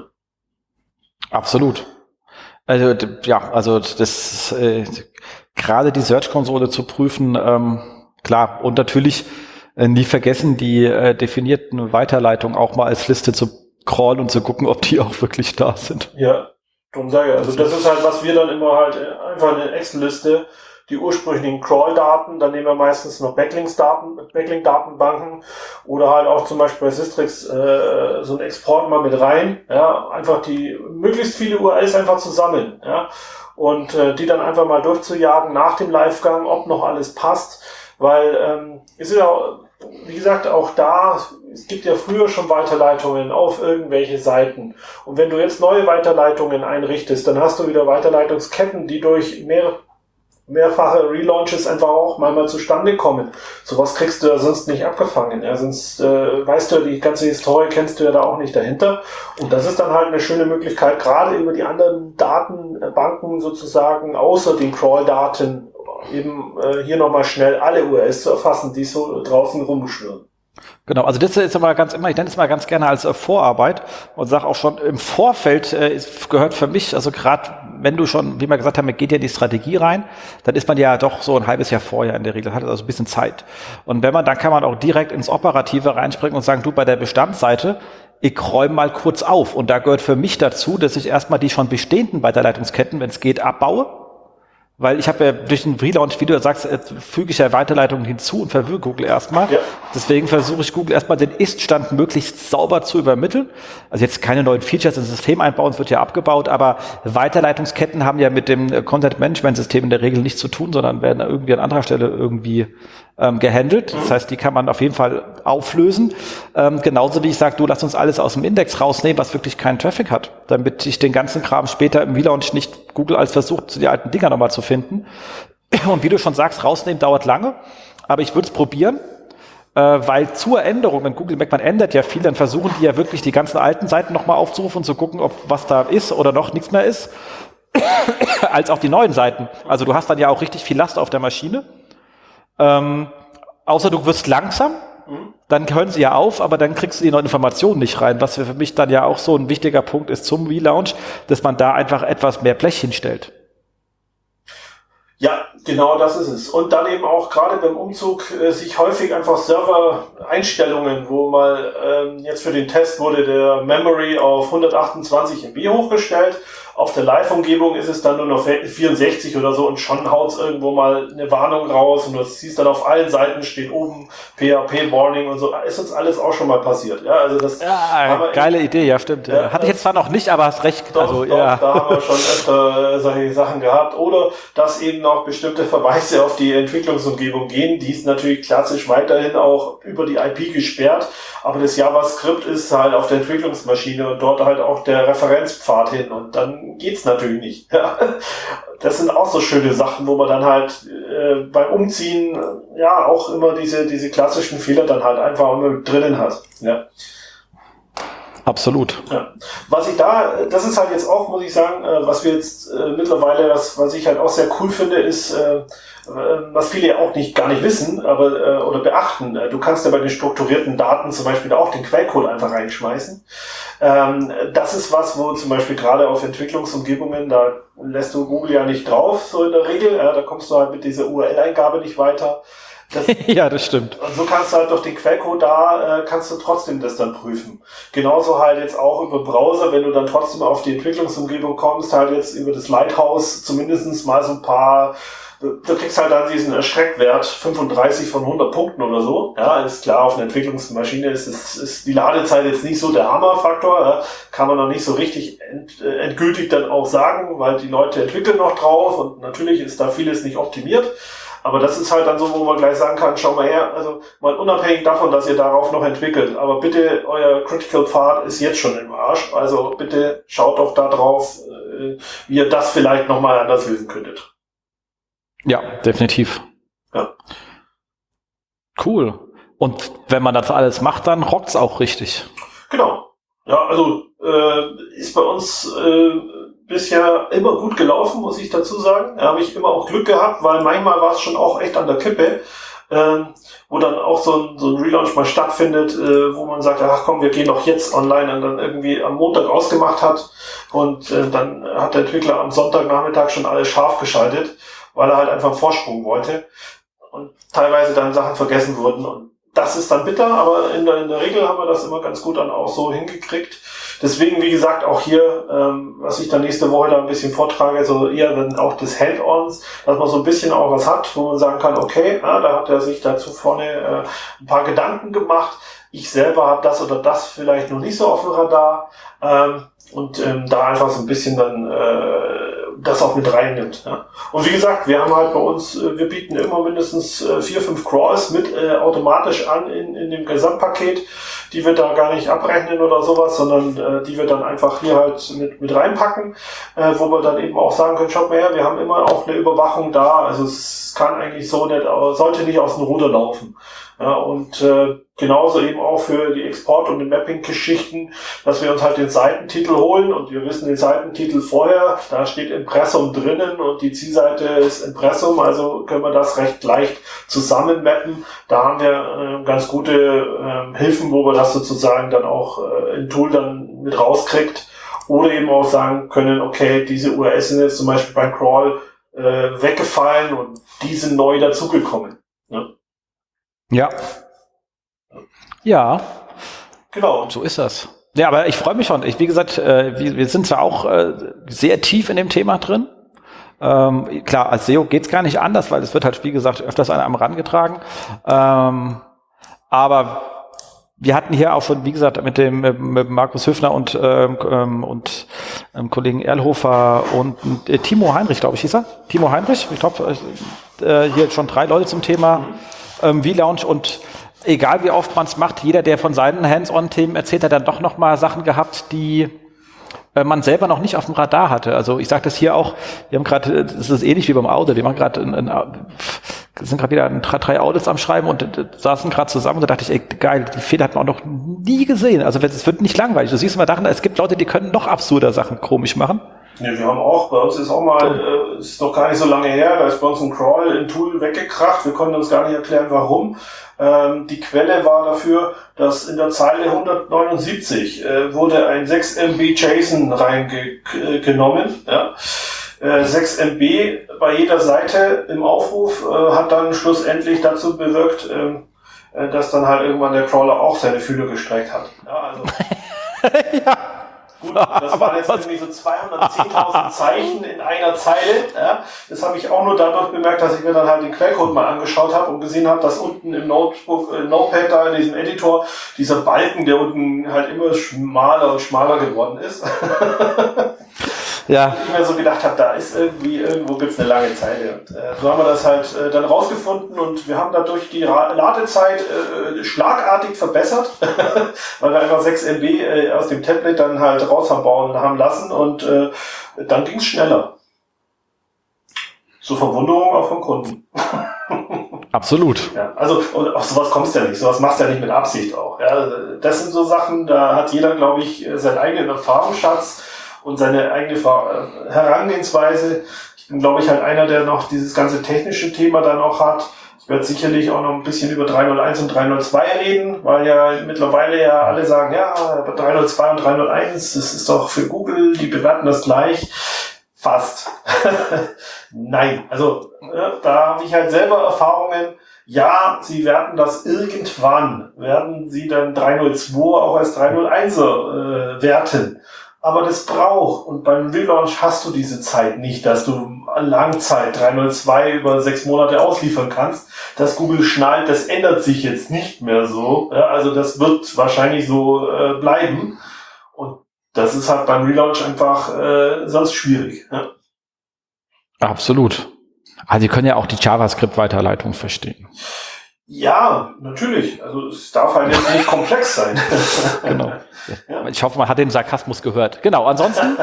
Absolut. Also d- ja, also das äh, gerade die Search-Konsole zu prüfen, ähm, klar, und natürlich äh, nie vergessen, die äh, definierten Weiterleitungen auch mal als Liste zu crawlen und zu gucken, ob die auch wirklich da sind. Ja, darum sage ich. Also das ist halt, was wir dann immer halt äh, einfach eine Excel-Liste, die ursprünglichen Crawl-Daten, dann nehmen wir meistens noch Backlinks-Daten, Backlink-Datenbanken oder halt auch zum Beispiel bei Systrix äh, so einen Export mal mit rein, ja, einfach die möglichst viele U R Ls einfach zu sammeln, ja, und äh, die dann einfach mal durchzujagen nach dem Livegang, ob noch alles passt, weil ähm, es ist ja auch, wie gesagt, auch da, es gibt ja früher schon Weiterleitungen auf irgendwelche Seiten, und wenn du jetzt neue Weiterleitungen einrichtest, dann hast du wieder Weiterleitungsketten, die durch mehrere mehrfache Relaunches einfach auch manchmal zustande kommen. Sowas kriegst du ja sonst nicht abgefangen. Ja, sonst äh, weißt du ja, die ganze Historie kennst du ja da auch nicht dahinter. Und das ist dann halt eine schöne Möglichkeit, gerade über die anderen Datenbanken sozusagen, außer den Crawl-Daten, eben äh, hier nochmal schnell alle U R Ls zu erfassen, die so draußen rumschwirren. Genau, also das ist aber ganz immer, ich nenne es mal ganz gerne als äh, Vorarbeit und sage auch schon, im Vorfeld äh, ist, gehört für mich, also gerade wenn du schon, wie wir gesagt haben, geht ja in die Strategie rein, dann ist man ja doch so ein halbes Jahr vorher in der Regel, hat also ein bisschen Zeit. Und wenn man, dann kann man auch direkt ins Operative reinspringen und sagen, du, bei der Bestandsseite, ich räume mal kurz auf. Und da gehört für mich dazu, dass ich erstmal die schon bestehenden Weiterleitungsketten, wenn es geht, abbaue. Weil ich habe ja durch den Relaunch, wie du sagst, äh, füge ich ja Weiterleitungen hinzu und verwirre Google erstmal. Ja. Deswegen versuche ich Google erstmal den Ist-Stand möglichst sauber zu übermitteln. Also jetzt keine neuen Features ins System einbauen, es wird ja abgebaut, aber Weiterleitungsketten haben ja mit dem Content-Management-System in der Regel nichts zu tun, sondern werden irgendwie an anderer Stelle irgendwie ähm, gehandelt. Das heißt, die kann man auf jeden Fall auflösen. Ähm, genauso wie ich sage, du, lass uns alles aus dem Index rausnehmen, was wirklich keinen Traffic hat, damit ich den ganzen Kram später im Relaunch nicht Google als versucht, zu die alten Dinger nochmal zu finden. Und wie du schon sagst, rausnehmen dauert lange, aber ich würde es probieren, äh, weil zur Änderung, wenn Google merkt, man ändert ja viel, dann versuchen die ja wirklich die ganzen alten Seiten nochmal aufzurufen und zu gucken, ob was da ist oder noch nichts mehr ist, als auch die neuen Seiten. Also du hast dann ja auch richtig viel Last auf der Maschine. Ähm, außer du wirst langsam, dann hören sie ja auf, aber dann kriegst du die neuen Informationen nicht rein, was für mich dann ja auch so ein wichtiger Punkt ist zum Relaunch, dass man da einfach etwas mehr Blech hinstellt. Ja, genau das ist es. Und dann eben auch gerade beim Umzug äh, sich häufig einfach Server-Einstellungen, wo mal ähm, jetzt für den Test wurde der Memory auf hundertachtundzwanzig Megabyte hochgestellt. Auf der Live-Umgebung ist es dann nur noch vierundsechzig oder so, und schon haut's irgendwo mal eine Warnung raus und du siehst dann auf allen Seiten steht oben P H P-Warning und so. Ist uns alles auch schon mal passiert. Ja, also das ja, geile Idee, ja stimmt. Ja, hatte ich jetzt zwar noch nicht, aber hast recht. Doch, also, doch, ja. Da haben wir schon öfter solche Sachen gehabt. Oder dass eben noch bestimmte Verweise auf die Entwicklungsumgebung gehen. Die ist natürlich klassisch weiterhin auch über die I P gesperrt. Aber das JavaScript ist halt auf der Entwicklungsmaschine und dort halt auch der Referenzpfad hin. Und dann geht's natürlich nicht. Ja. Das sind auch so schöne Sachen, wo man dann halt äh, beim Umziehen ja auch immer diese diese klassischen Fehler dann halt einfach immer drinnen hat. Ja. Absolut. Ja. Was ich da, das ist halt jetzt auch, muss ich sagen, äh, was wir jetzt äh, mittlerweile, was, was ich halt auch sehr cool finde, ist, äh, was viele ja auch nicht gar nicht wissen, aber äh, oder beachten. Du kannst ja bei den strukturierten Daten zum Beispiel auch den Quellcode einfach reinschmeißen. Ähm, das ist was, wo zum Beispiel gerade auf Entwicklungsumgebungen, da lässt du Google ja nicht drauf, so in der Regel. Ja, da kommst du halt mit dieser U R L-Eingabe nicht weiter. Das, ja, das stimmt. Und so kannst du halt durch den Quellcode da, äh, kannst du trotzdem das dann prüfen. Genauso halt jetzt auch über Browser, wenn du dann trotzdem auf die Entwicklungsumgebung kommst, halt jetzt über das Lighthouse zumindest mal so ein paar, du, du kriegst halt dann diesen Erschreckwert, fünfunddreißig von hundert Punkten oder so. Ja, ist klar, auf einer Entwicklungsmaschine ist, ist, ist die Ladezeit jetzt nicht so der Hammerfaktor, ja, kann man noch nicht so richtig ent, äh, endgültig dann auch sagen, weil die Leute entwickeln noch drauf und natürlich ist da vieles nicht optimiert. Aber das ist halt dann so, wo man gleich sagen kann, schau mal her, also mal unabhängig davon, dass ihr darauf noch entwickelt, aber bitte, euer Critical Pfad ist jetzt schon im Arsch, also bitte schaut doch da drauf, wie ihr das vielleicht nochmal anders lösen könntet. Ja, definitiv. Ja. Cool. Und wenn man das alles macht, dann rockt's auch richtig. Genau. Ja, also äh, ist bei uns äh, bisher immer gut gelaufen, muss ich dazu sagen. Da habe ich immer auch Glück gehabt, weil manchmal war es schon auch echt an der Kippe, äh, wo dann auch so ein, so ein Relaunch mal stattfindet, äh, wo man sagt, ach komm, wir gehen doch jetzt online und dann irgendwie am Montag ausgemacht hat und äh, dann hat der Entwickler am Sonntagnachmittag schon alles scharf geschaltet, weil er halt einfach einen Vorsprung wollte und teilweise dann Sachen vergessen wurden und das ist dann bitter, aber in der, in der Regel haben wir das immer ganz gut dann auch so hingekriegt. Deswegen, wie gesagt, auch hier, ähm, was ich dann nächste Woche da ein bisschen vortrage, so eher dann auch des Hand-Ons, dass man so ein bisschen auch was hat, wo man sagen kann, okay, ja, da hat er sich dazu vorne äh, ein paar Gedanken gemacht. Ich selber habe das oder das vielleicht noch nicht so auf dem Radar ähm, und ähm, da einfach so ein bisschen dann äh, das auch mit reinnimmt. Ja. Und wie gesagt, wir haben halt bei uns, äh, wir bieten immer mindestens äh, vier, fünf Crawls mit äh, automatisch an in, in dem Gesamtpaket, die wir da gar nicht abrechnen oder sowas, sondern äh, die wir dann einfach hier halt mit, mit reinpacken, äh, wo wir dann eben auch sagen können, schaut mal her, wir haben immer auch eine Überwachung da, also es kann eigentlich so nicht, sollte nicht aus dem Ruder laufen. Ja, und äh, genauso eben auch für die Export- und die Mapping-Geschichten, dass wir uns halt den Seitentitel holen und wir wissen den Seitentitel vorher, da steht Impressum drinnen und die Zielseite ist Impressum, also können wir das recht leicht zusammen mappen. Da haben wir äh, ganz gute äh, Hilfen, wo wir das sozusagen dann auch äh, im Tool dann mit rauskriegt oder eben auch sagen können, okay, diese U R L sind jetzt zum Beispiel beim Crawl äh, weggefallen und die sind neu dazugekommen. Ne? Ja. Ja. Genau. So ist das. Ja, aber ich freue mich schon. Ich, wie gesagt, äh, wir, wir sind zwar auch äh, sehr tief in dem Thema drin. Ähm, klar, als S E O geht's gar nicht anders, weil es wird halt, wie gesagt, öfters an einem rangetragen. Ähm, aber wir hatten hier auch schon, wie gesagt, mit dem mit Markus Höfner und ähm, und ähm, Kollegen Erlhofer und äh, Timo Heinrich, glaube ich, hieß er. Timo Heinrich, ich glaube, äh, hier schon drei Leute zum Thema ähm, V-Launch und egal wie oft man es macht, jeder, der von seinen Hands-on-Themen erzählt, hat dann doch noch mal Sachen gehabt, die äh, man selber noch nicht auf dem Radar hatte. Also ich sage das hier auch, wir haben gerade, das ist ähnlich wie beim Auto, wir machen gerade ein, ein, sind gerade wieder ein, drei Audits am Schreiben und äh, saßen gerade zusammen und da dachte ich, ey, geil, die Fehler hat man auch noch nie gesehen. Also es wird nicht langweilig. Du siehst immer daran, es gibt Leute, die können noch absurder Sachen komisch machen. Ja, wir haben auch, bei uns ist auch mal, äh, ist noch gar nicht so lange her, da ist bei uns ein Crawl im Tool weggekracht, wir konnten uns gar nicht erklären, warum. Ähm, die Quelle war dafür, dass in der Zeile hundertneunundsiebzig äh, wurde ein sechs Megabyte JSON reingenommen. Ja. Äh, sechs Megabyte bei jeder Seite im Aufruf äh, hat dann schlussendlich dazu bewirkt, äh, dass dann halt irgendwann der Crawler auch seine Fühler gestreckt hat. Ja, also. ja. Gut, das waren jetzt irgendwie so zweihundertzehntausend Zeichen in einer Zeile. Ja. Das habe ich auch nur dadurch bemerkt, dass ich mir dann halt den Quellcode mal angeschaut habe und gesehen habe, dass unten im Notebook, äh, Notepad da in diesem Editor, dieser Balken, der unten halt immer schmaler und schmaler geworden ist. Ja. Ich mir so gedacht habe, da ist irgendwie, irgendwo gibt's eine lange Zeile. Und, äh, so haben wir das halt äh, dann rausgefunden und wir haben dadurch die Ra- Ladezeit äh, schlagartig verbessert, weil wir einfach sechs Megabyte äh, aus dem Tablet dann halt rausbauen haben lassen und äh, dann ging's schneller. Zur Verwunderung auch vom Kunden. Absolut. Ja, also und auf sowas kommst du ja nicht, sowas machst du ja nicht mit Absicht auch. Ja, das sind so Sachen, da hat jeder, glaube ich, seinen eigenen Erfahrungsschatz und seine eigene Herangehensweise. Ich bin, glaube ich, halt einer, der noch dieses ganze technische Thema dann auch hat. Ich werde sicherlich auch noch ein bisschen über drei null eins und drei null zwei reden, weil ja mittlerweile ja alle sagen, ja, drei null zwei und drei null eins, das ist doch für Google, die bewerten das gleich. Fast. Nein, also ja, da habe ich halt selber Erfahrungen Ja, sie werden das irgendwann, werden sie dann drei null zwei auch als drei null eins äh, werten. Aber das braucht, und beim Relaunch hast du diese Zeit nicht, dass du Langzeit drei null zwei über sechs Monate ausliefern kannst. Dass Google schnallt, das ändert sich jetzt nicht mehr so. Ja, also das wird wahrscheinlich so äh, bleiben. Und das ist halt beim Relaunch einfach äh, sonst schwierig. Ja? Absolut. Also Sie können ja auch die JavaScript-Weiterleitung verstehen. Ja, natürlich. Also es darf halt jetzt nicht komplex sein. Genau. Ja. Ich hoffe, man hat den Sarkasmus gehört. Genau, ansonsten,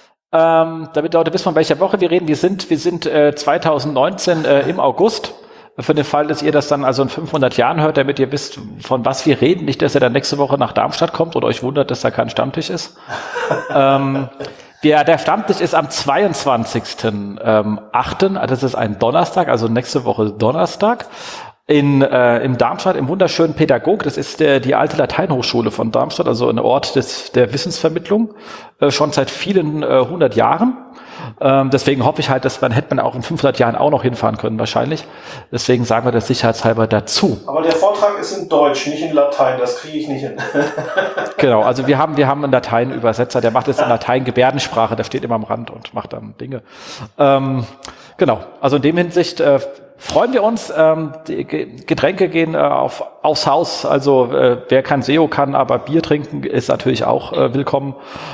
ähm, damit Leute wissen, von welcher Woche wir reden, wir sind, wir sind äh, zwanzig neunzehn äh, im August. Für den Fall, dass ihr das dann also in fünfhundert Jahren hört, damit ihr wisst, von was wir reden. Nicht, dass ihr dann nächste Woche nach Darmstadt kommt oder euch wundert, dass da kein Stammtisch ist. ähm, wir, der Stammtisch ist am zweiundzwanzigsten achten Das ist ein Donnerstag, also nächste Woche Donnerstag. In, äh, im Darmstadt, im wunderschönen Pädagog, das ist der, die alte Lateinhochschule von Darmstadt, also ein Ort des, der Wissensvermittlung, äh, schon seit vielen äh, hundert Jahren. Ähm, deswegen hoffe ich halt, dass man, hätte man auch in fünfhundert Jahren auch noch hinfahren können wahrscheinlich. Deswegen sagen wir das sicherheitshalber dazu. Aber der Vortrag ist in Deutsch, nicht in Latein, das kriege ich nicht hin. Genau, also wir haben, wir haben einen Lateinübersetzer, der macht es in Latein-Gebärdensprache, der steht immer am Rand und macht dann Dinge. Ähm, genau, also in dem Hinsicht äh, freuen wir uns. Ähm, die Getränke gehen äh, auf, aufs Haus. Also äh, wer kein S E O kann, aber Bier trinken, ist natürlich auch äh, willkommen.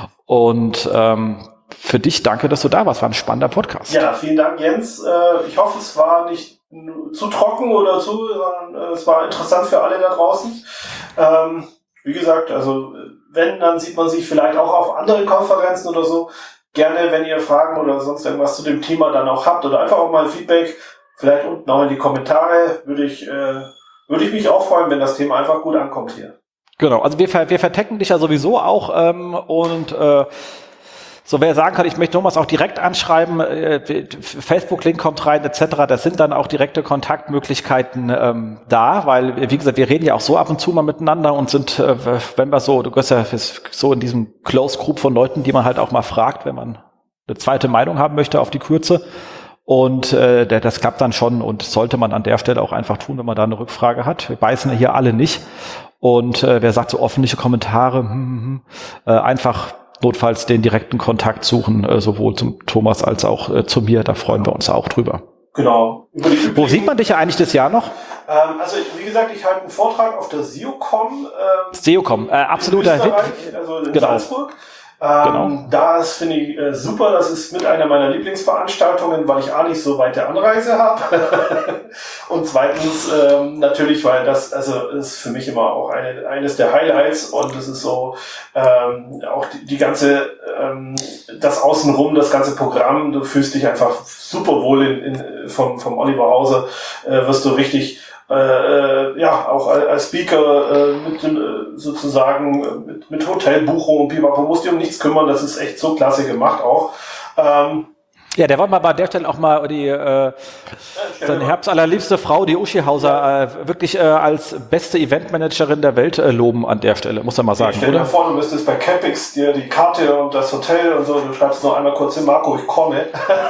Und ähm, für dich danke, dass du da warst. War ein spannender Podcast. Ja, vielen Dank, Jens. Äh, ich hoffe, es war nicht zu trocken oder zu, sondern äh, es war interessant für alle da draußen. Ähm, wie gesagt, also wenn, dann sieht man sich vielleicht auch auf anderen Konferenzen oder so. Gerne, wenn ihr Fragen oder sonst irgendwas zu dem Thema dann auch habt oder einfach auch mal Feedback, vielleicht unten auch in die Kommentare, würde ich, äh, würde ich mich auch freuen, wenn das Thema einfach gut ankommt hier. Genau, also wir, wir vertecken dich ja sowieso auch ähm, und äh, so, wer sagen kann, ich möchte Thomas auch direkt anschreiben, äh, Facebook-Link kommt rein, et cetera. Das sind dann auch direkte Kontaktmöglichkeiten ähm, da, weil, wie gesagt, wir reden ja auch so ab und zu mal miteinander und sind, äh, wenn wir so, du gehörst ja so in diesem Close Group von Leuten, die man halt auch mal fragt, wenn man eine zweite Meinung haben möchte auf die Kürze. Und äh, der, das klappt dann schon und sollte man an der Stelle auch einfach tun, wenn man da eine Rückfrage hat. Wir beißen hier alle nicht. Und äh, wer sagt so öffentliche Kommentare, hm, hm, äh, einfach notfalls den direkten Kontakt suchen, äh, sowohl zum Thomas als auch äh, zu mir. Da freuen wir uns auch drüber. Genau. Wo sieht man dich ja eigentlich das Jahr noch? Ähm, also wie gesagt, ich halte einen Vortrag auf der SEOCom. Ähm, SEOCom, äh, absoluter Hit. Also in genau. Salzburg. Ähm, genau. Das finde ich äh, super. Das ist mit einer meiner Lieblingsveranstaltungen, weil ich A nicht so weite Anreise habe. Und zweitens ähm, natürlich, weil das also ist für mich immer auch eine, eines der Highlights und es ist so ähm, auch die, die ganze ähm, das Außenrum, das ganze Programm. Du fühlst dich einfach super wohl in, in, vom, vom Oliver Hause. Äh, wirst du richtig Äh, ja, auch als Speaker äh, mit dem, äh, sozusagen mit, mit Hotelbuchung und Pipapo, musst dich um nichts kümmern, das ist echt so klasse gemacht auch. Ähm, Ja, der wollte mal bei der Stelle auch mal die äh, seine herbstallerliebste Frau, die Uschi Hauser, ja. äh, wirklich äh, als beste Eventmanagerin der Welt äh, loben an der Stelle, muss er mal sagen, stell dir vor, du müsstest bei Campix dir die Karte und das Hotel und so, du schreibst nur einmal kurz hin, Marco, ich komme.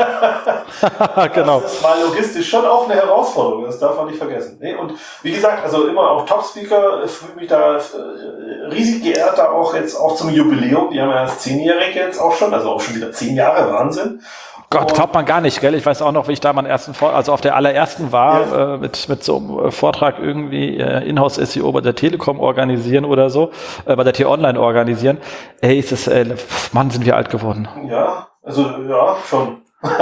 Genau. Das ist mal logistisch schon auch eine Herausforderung, das darf man nicht vergessen. Nee, und wie gesagt, also immer auch Top-Speaker, ich fühle mich da äh, riesig geehrt, da auch jetzt auch zum Jubiläum, die haben ja das zehnjährige jetzt auch schon, also auch schon wieder zehn Jahre, Wahnsinn. Gott, glaubt man gar nicht, gell? Ich weiß auch noch, wie ich da meinen ersten, Vor- also auf der allerersten war, ja. äh, mit, mit so einem Vortrag irgendwie äh, Inhouse-S E O bei der Telekom organisieren oder so, äh, bei der T-Online organisieren. Ey, ist es, äh, Mann, sind wir alt geworden. Ja, also, ja, schon.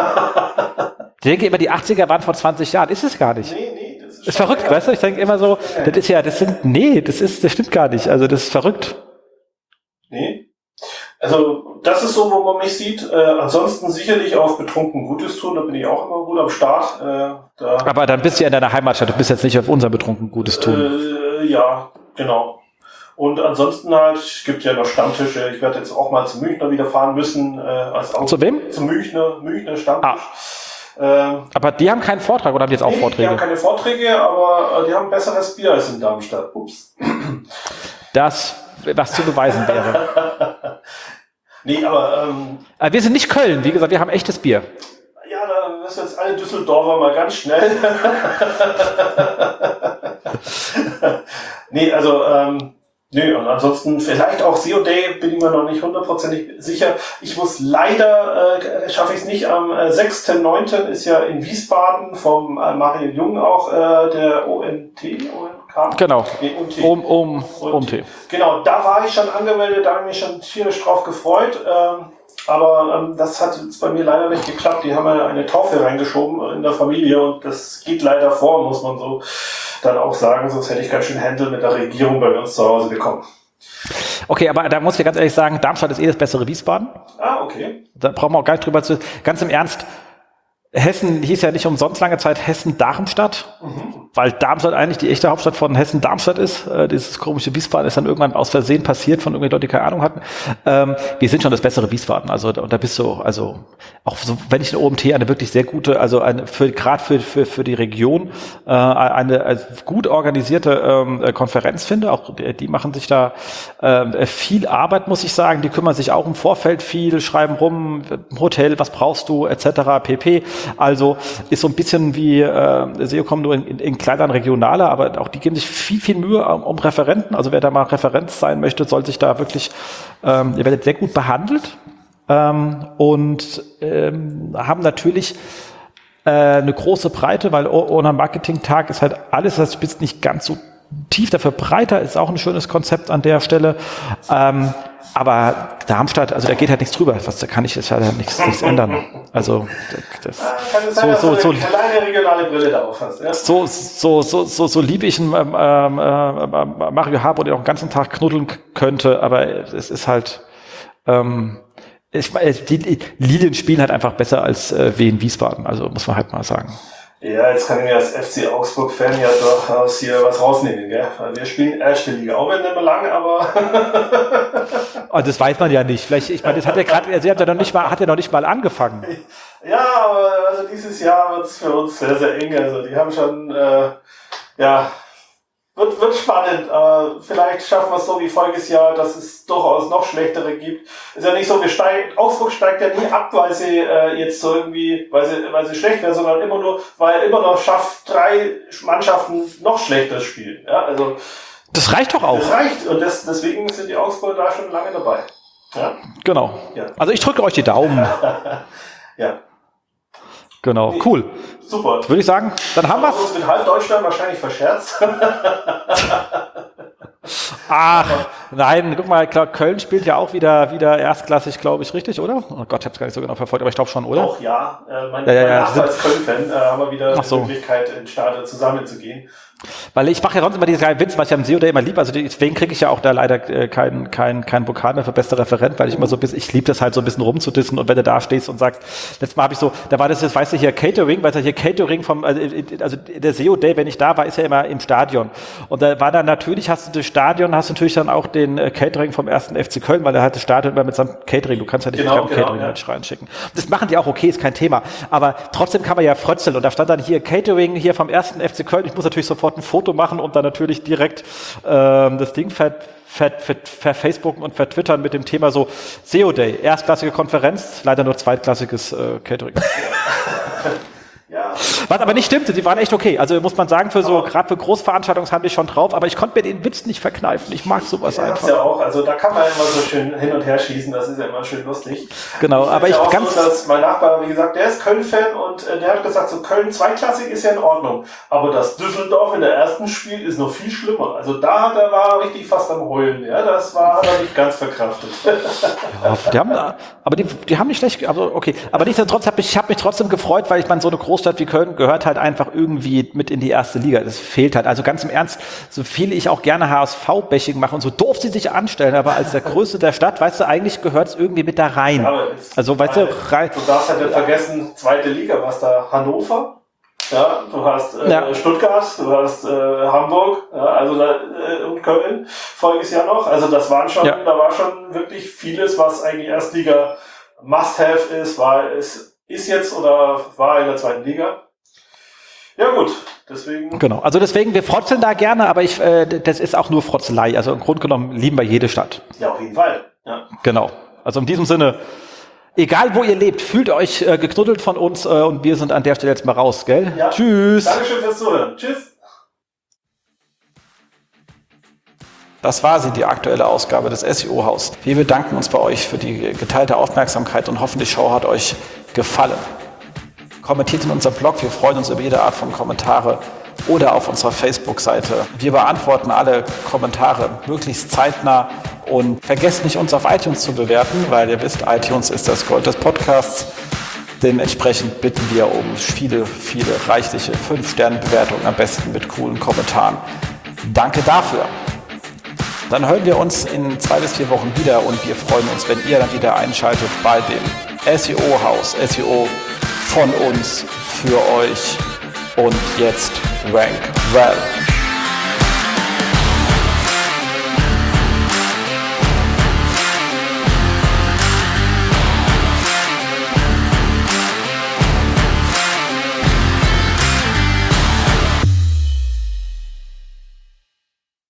Ich denke immer, die achtziger waren vor zwanzig Jahren. Ist es gar nicht. Nee, nee, das ist, ist verrückt, weißt du? Ich denke immer so, ja. das ist ja, das sind, nee, das ist, das stimmt gar nicht. Also, das ist verrückt. Nee. Also das ist so, wo man mich sieht. Äh, ansonsten sicherlich auch betrunken Gutes tun, da bin ich auch immer gut am Start. Äh, da, Aber dann bist du ja in deiner Heimatstadt, du bist jetzt nicht auf unser betrunken Gutes tun. Äh, ja, genau. Und ansonsten halt, es gibt ja noch Stammtische. Ich werde jetzt auch mal zum Münchner wieder fahren müssen. Äh, als auch zu wem? Zum Münchner, Münchner Stammtisch. Ah. Ähm, aber die haben keinen Vortrag oder haben die jetzt auch nee, Vorträge? Die haben keine Vorträge, aber die haben besseres Bier als in Darmstadt. Ups. Das, was zu beweisen wäre. Nee, aber... Ähm, aber wir sind nicht Köln, wie gesagt, wir haben echtes Bier. Ja, da das jetzt alle Düsseldorfer mal ganz schnell. nee, also, ähm, nö, und ansonsten vielleicht auch S E O Day, bin ich mir noch nicht hundertprozentig sicher. Ich muss leider, äh, schaffe ich es nicht, am äh, sechsten neunten ist ja in Wiesbaden vom äh, Mario Jung auch äh, der O M T, O M K? Genau, nee, O M T. um, um, O M T. Genau, da war ich schon angemeldet, da habe ich mich schon tierisch drauf gefreut. Ähm, aber ähm, das hat jetzt bei mir leider nicht geklappt. Die haben ja eine Taufe reingeschoben in der Familie und das geht leider vor, muss man so dann auch sagen, sonst hätte ich ganz schön Händel mit der Regierung bei uns zu Hause bekommen. Okay, aber da muss ich ganz ehrlich sagen, Darmstadt ist eh das bessere Wiesbaden. Ah, okay. Da brauchen wir auch gar nicht drüber zu... Ganz im Ernst, Hessen hieß ja nicht umsonst lange Zeit Hessen-Darmstadt, mhm. weil Darmstadt eigentlich die echte Hauptstadt von Hessen-Darmstadt ist. Äh, dieses komische Wiesbaden ist dann irgendwann aus Versehen passiert von irgendwelchen Leuten, die keine Ahnung hatten. Ähm, wir sind schon das bessere Wiesbaden. Also und da bist du, also auch so, wenn ich in O M T eine wirklich sehr gute, also eine für gerade für für für die Region äh, eine, eine gut organisierte ähm, Konferenz finde. Auch die, die machen sich da äh, viel Arbeit, muss ich sagen. Die kümmern sich auch im Vorfeld viel, schreiben rum, Hotel, was brauchst du, et cetera pp. Also ist so ein bisschen wie äh, S E O kommen nur in, in, in kleineren regionaler, aber auch die geben sich viel, viel Mühe um, um Referenten. Also wer da mal Referenz sein möchte, soll sich da wirklich, ähm, ihr werdet sehr gut behandelt ähm, und ähm, haben natürlich äh, eine große Breite, weil ohne Marketing-Tag ist halt alles, das spitzt nicht ganz so tief, dafür breiter, ist auch ein schönes Konzept an der Stelle. Ähm, aber Darmstadt, also da geht halt nichts drüber. Was, da kann ich jetzt halt nichts, nichts ändern. Also das, kann es sein, so, dass so, du eine kleine regionale Brille da auf hast, ja? So, so, so, so, so lieb ich einen ähm, ähm, Mario Harbour, der auch den ganzen Tag knuddeln könnte, aber es ist halt ähm, ich, die, die Lilien spielen halt einfach besser als äh, Wien Wiesbaden, also muss man halt mal sagen. Ja, jetzt kann ich mir als F C Augsburg-Fan ja durchaus hier was rausnehmen, gell? Wir spielen erste Liga, auch wenn nicht mehr lang, aber... Oh, das weiß man ja nicht. Vielleicht, ich meine, das hat ja gerade, Sie hat ja noch nicht mal, hat ja noch nicht mal angefangen. Ja, aber also dieses Jahr wird es für uns sehr, sehr eng. Also die haben schon, äh, ja, wird, wird spannend. Aber vielleicht schaffen wir es so wie voriges Jahr, dass es durchaus noch schlechtere gibt. Ist ja nicht so, wir steigen, Augsburg steigt ja nie ab, weil sie äh, jetzt so irgendwie, weil sie, weil sie schlecht wäre, sondern immer nur, weil er immer noch schafft, drei Mannschaften noch schlechter spielen. Ja, also das reicht doch auch. Das reicht und das, deswegen sind die Augsburger da schon lange dabei. Ja? Genau. Ja. Also ich drücke euch die Daumen. Ja. Genau, nee, cool. Super. Würde ich sagen, dann haben wir es. uns mit halb Deutschland wahrscheinlich verscherzt. Ach, nein, guck mal, klar, Köln spielt ja auch wieder, wieder erstklassig, glaube ich, richtig, oder? Oh Gott, ich habe es gar nicht so genau verfolgt, aber ich glaube schon, oder? Doch, ja. Äh, mein ja, ja, mein ja, Nachbar als Köln-Fan äh, haben wir wieder Ach so. die Möglichkeit, in Stadion zusammenzugehen. Weil ich mache ja sonst immer diese kleinen Witze, was ich am S E O Day immer liebe. Also deswegen kriege ich ja auch da leider äh, keinen kein, kein Pokal mehr für bester Referent, weil ich immer so ein bisschen, ich liebe das halt so ein bisschen rumzudissen und wenn du da stehst und sagst, letztes Mal habe ich so, da war das jetzt, weißt du, hier Catering, weil es ja hier Catering vom, also, also der S E O Day, wenn ich da war, ist ja immer im Stadion. Und da war dann natürlich, hast du das Stadion, hast du natürlich dann auch den äh, Catering vom ersten F C Köln, weil da hat das Stadion immer mit seinem Catering, du kannst ja nicht genau, genau, genau, Catering ja. mit reinschicken. Das machen die auch, okay, ist kein Thema. Aber trotzdem kann man ja frötzeln und da stand dann hier Catering hier vom ersten F C Köln, ich muss natürlich sofort ein Foto machen und dann natürlich direkt ähm, das Ding ver, ver, ver, ver Facebooken und vertwittern mit dem Thema so S E O Day, erstklassige Konferenz, leider nur zweitklassiges äh, Catering. Ja. Was aber nicht stimmte, die waren echt okay. Also muss man sagen, für so, gerade für Großveranstaltungen haben die schon drauf, aber ich konnte mir den Witz nicht verkneifen. Ich mag sowas ja, einfach. Ja auch, also da kann man immer so schön hin und her schießen, das ist ja immer schön lustig. Genau, ich aber ich ja auch ganz... So, dass mein Nachbar, wie gesagt, der ist Köln-Fan und äh, der hat gesagt, so Köln zweitklassig ist ja in Ordnung, aber das Düsseldorf in der ersten Spiel ist noch viel schlimmer. Also da hat er, war er richtig fast am Heulen, ja, das war, hat er nicht ganz verkraftet. Ja, die haben, aber die, die haben nicht schlecht, also okay, aber nichtsdestotrotz habe ich, ich habe mich trotzdem gefreut, weil ich meine, so eine Großstadt wie Köln gehört halt einfach irgendwie mit in die erste Liga. Das fehlt halt. Also ganz im Ernst, so viel ich auch gerne H S V-Bashing mache und so doof sie sich anstellen, aber als der Größte der Stadt, weißt du, eigentlich gehört es irgendwie mit da rein. Ja, also weißt du, rein. Du darfst halt nicht vergessen, zweite Liga, was da Hannover, ja, du hast äh, ja. Stuttgart, du hast äh, Hamburg, ja, also da, äh, und Köln, voriges Jahr noch. Also das waren schon, ja. da war schon wirklich vieles, was eigentlich Erstliga Must-Have ist, war es ist jetzt oder war in der zweiten Liga. Ja gut, deswegen... Genau, also deswegen, wir frotzeln da gerne, aber ich, äh, das ist auch nur Frotzelei. Also im Grunde genommen lieben wir jede Stadt. Ja, auf jeden Fall. Ja. Genau, also in diesem Sinne, Egal, wo ihr lebt, fühlt euch äh, geknuddelt von uns äh, und wir sind an der Stelle jetzt mal raus, gell? Ja. Tschüss. Dankeschön fürs Zuhören. Tschüss. Das war sie, die aktuelle Ausgabe des S E O-Haus. Wir bedanken uns bei euch für die geteilte Aufmerksamkeit und hoffen, die Show hat euch gefallen. Kommentiert in unserem Blog, wir freuen uns über jede Art von Kommentare oder auf unserer Facebook-Seite. Wir beantworten alle Kommentare möglichst zeitnah und vergesst nicht, uns auf iTunes zu bewerten, weil ihr wisst, iTunes ist das Gold des Podcasts. Dementsprechend bitten wir um viele, viele reichliche fünf Sterne Bewertungen, am besten mit coolen Kommentaren. Danke dafür. Dann hören wir uns in zwei bis vier Wochen wieder und wir freuen uns, wenn ihr dann wieder einschaltet bei dem S E O-Haus. S E O von uns, für euch und jetzt Rank Well.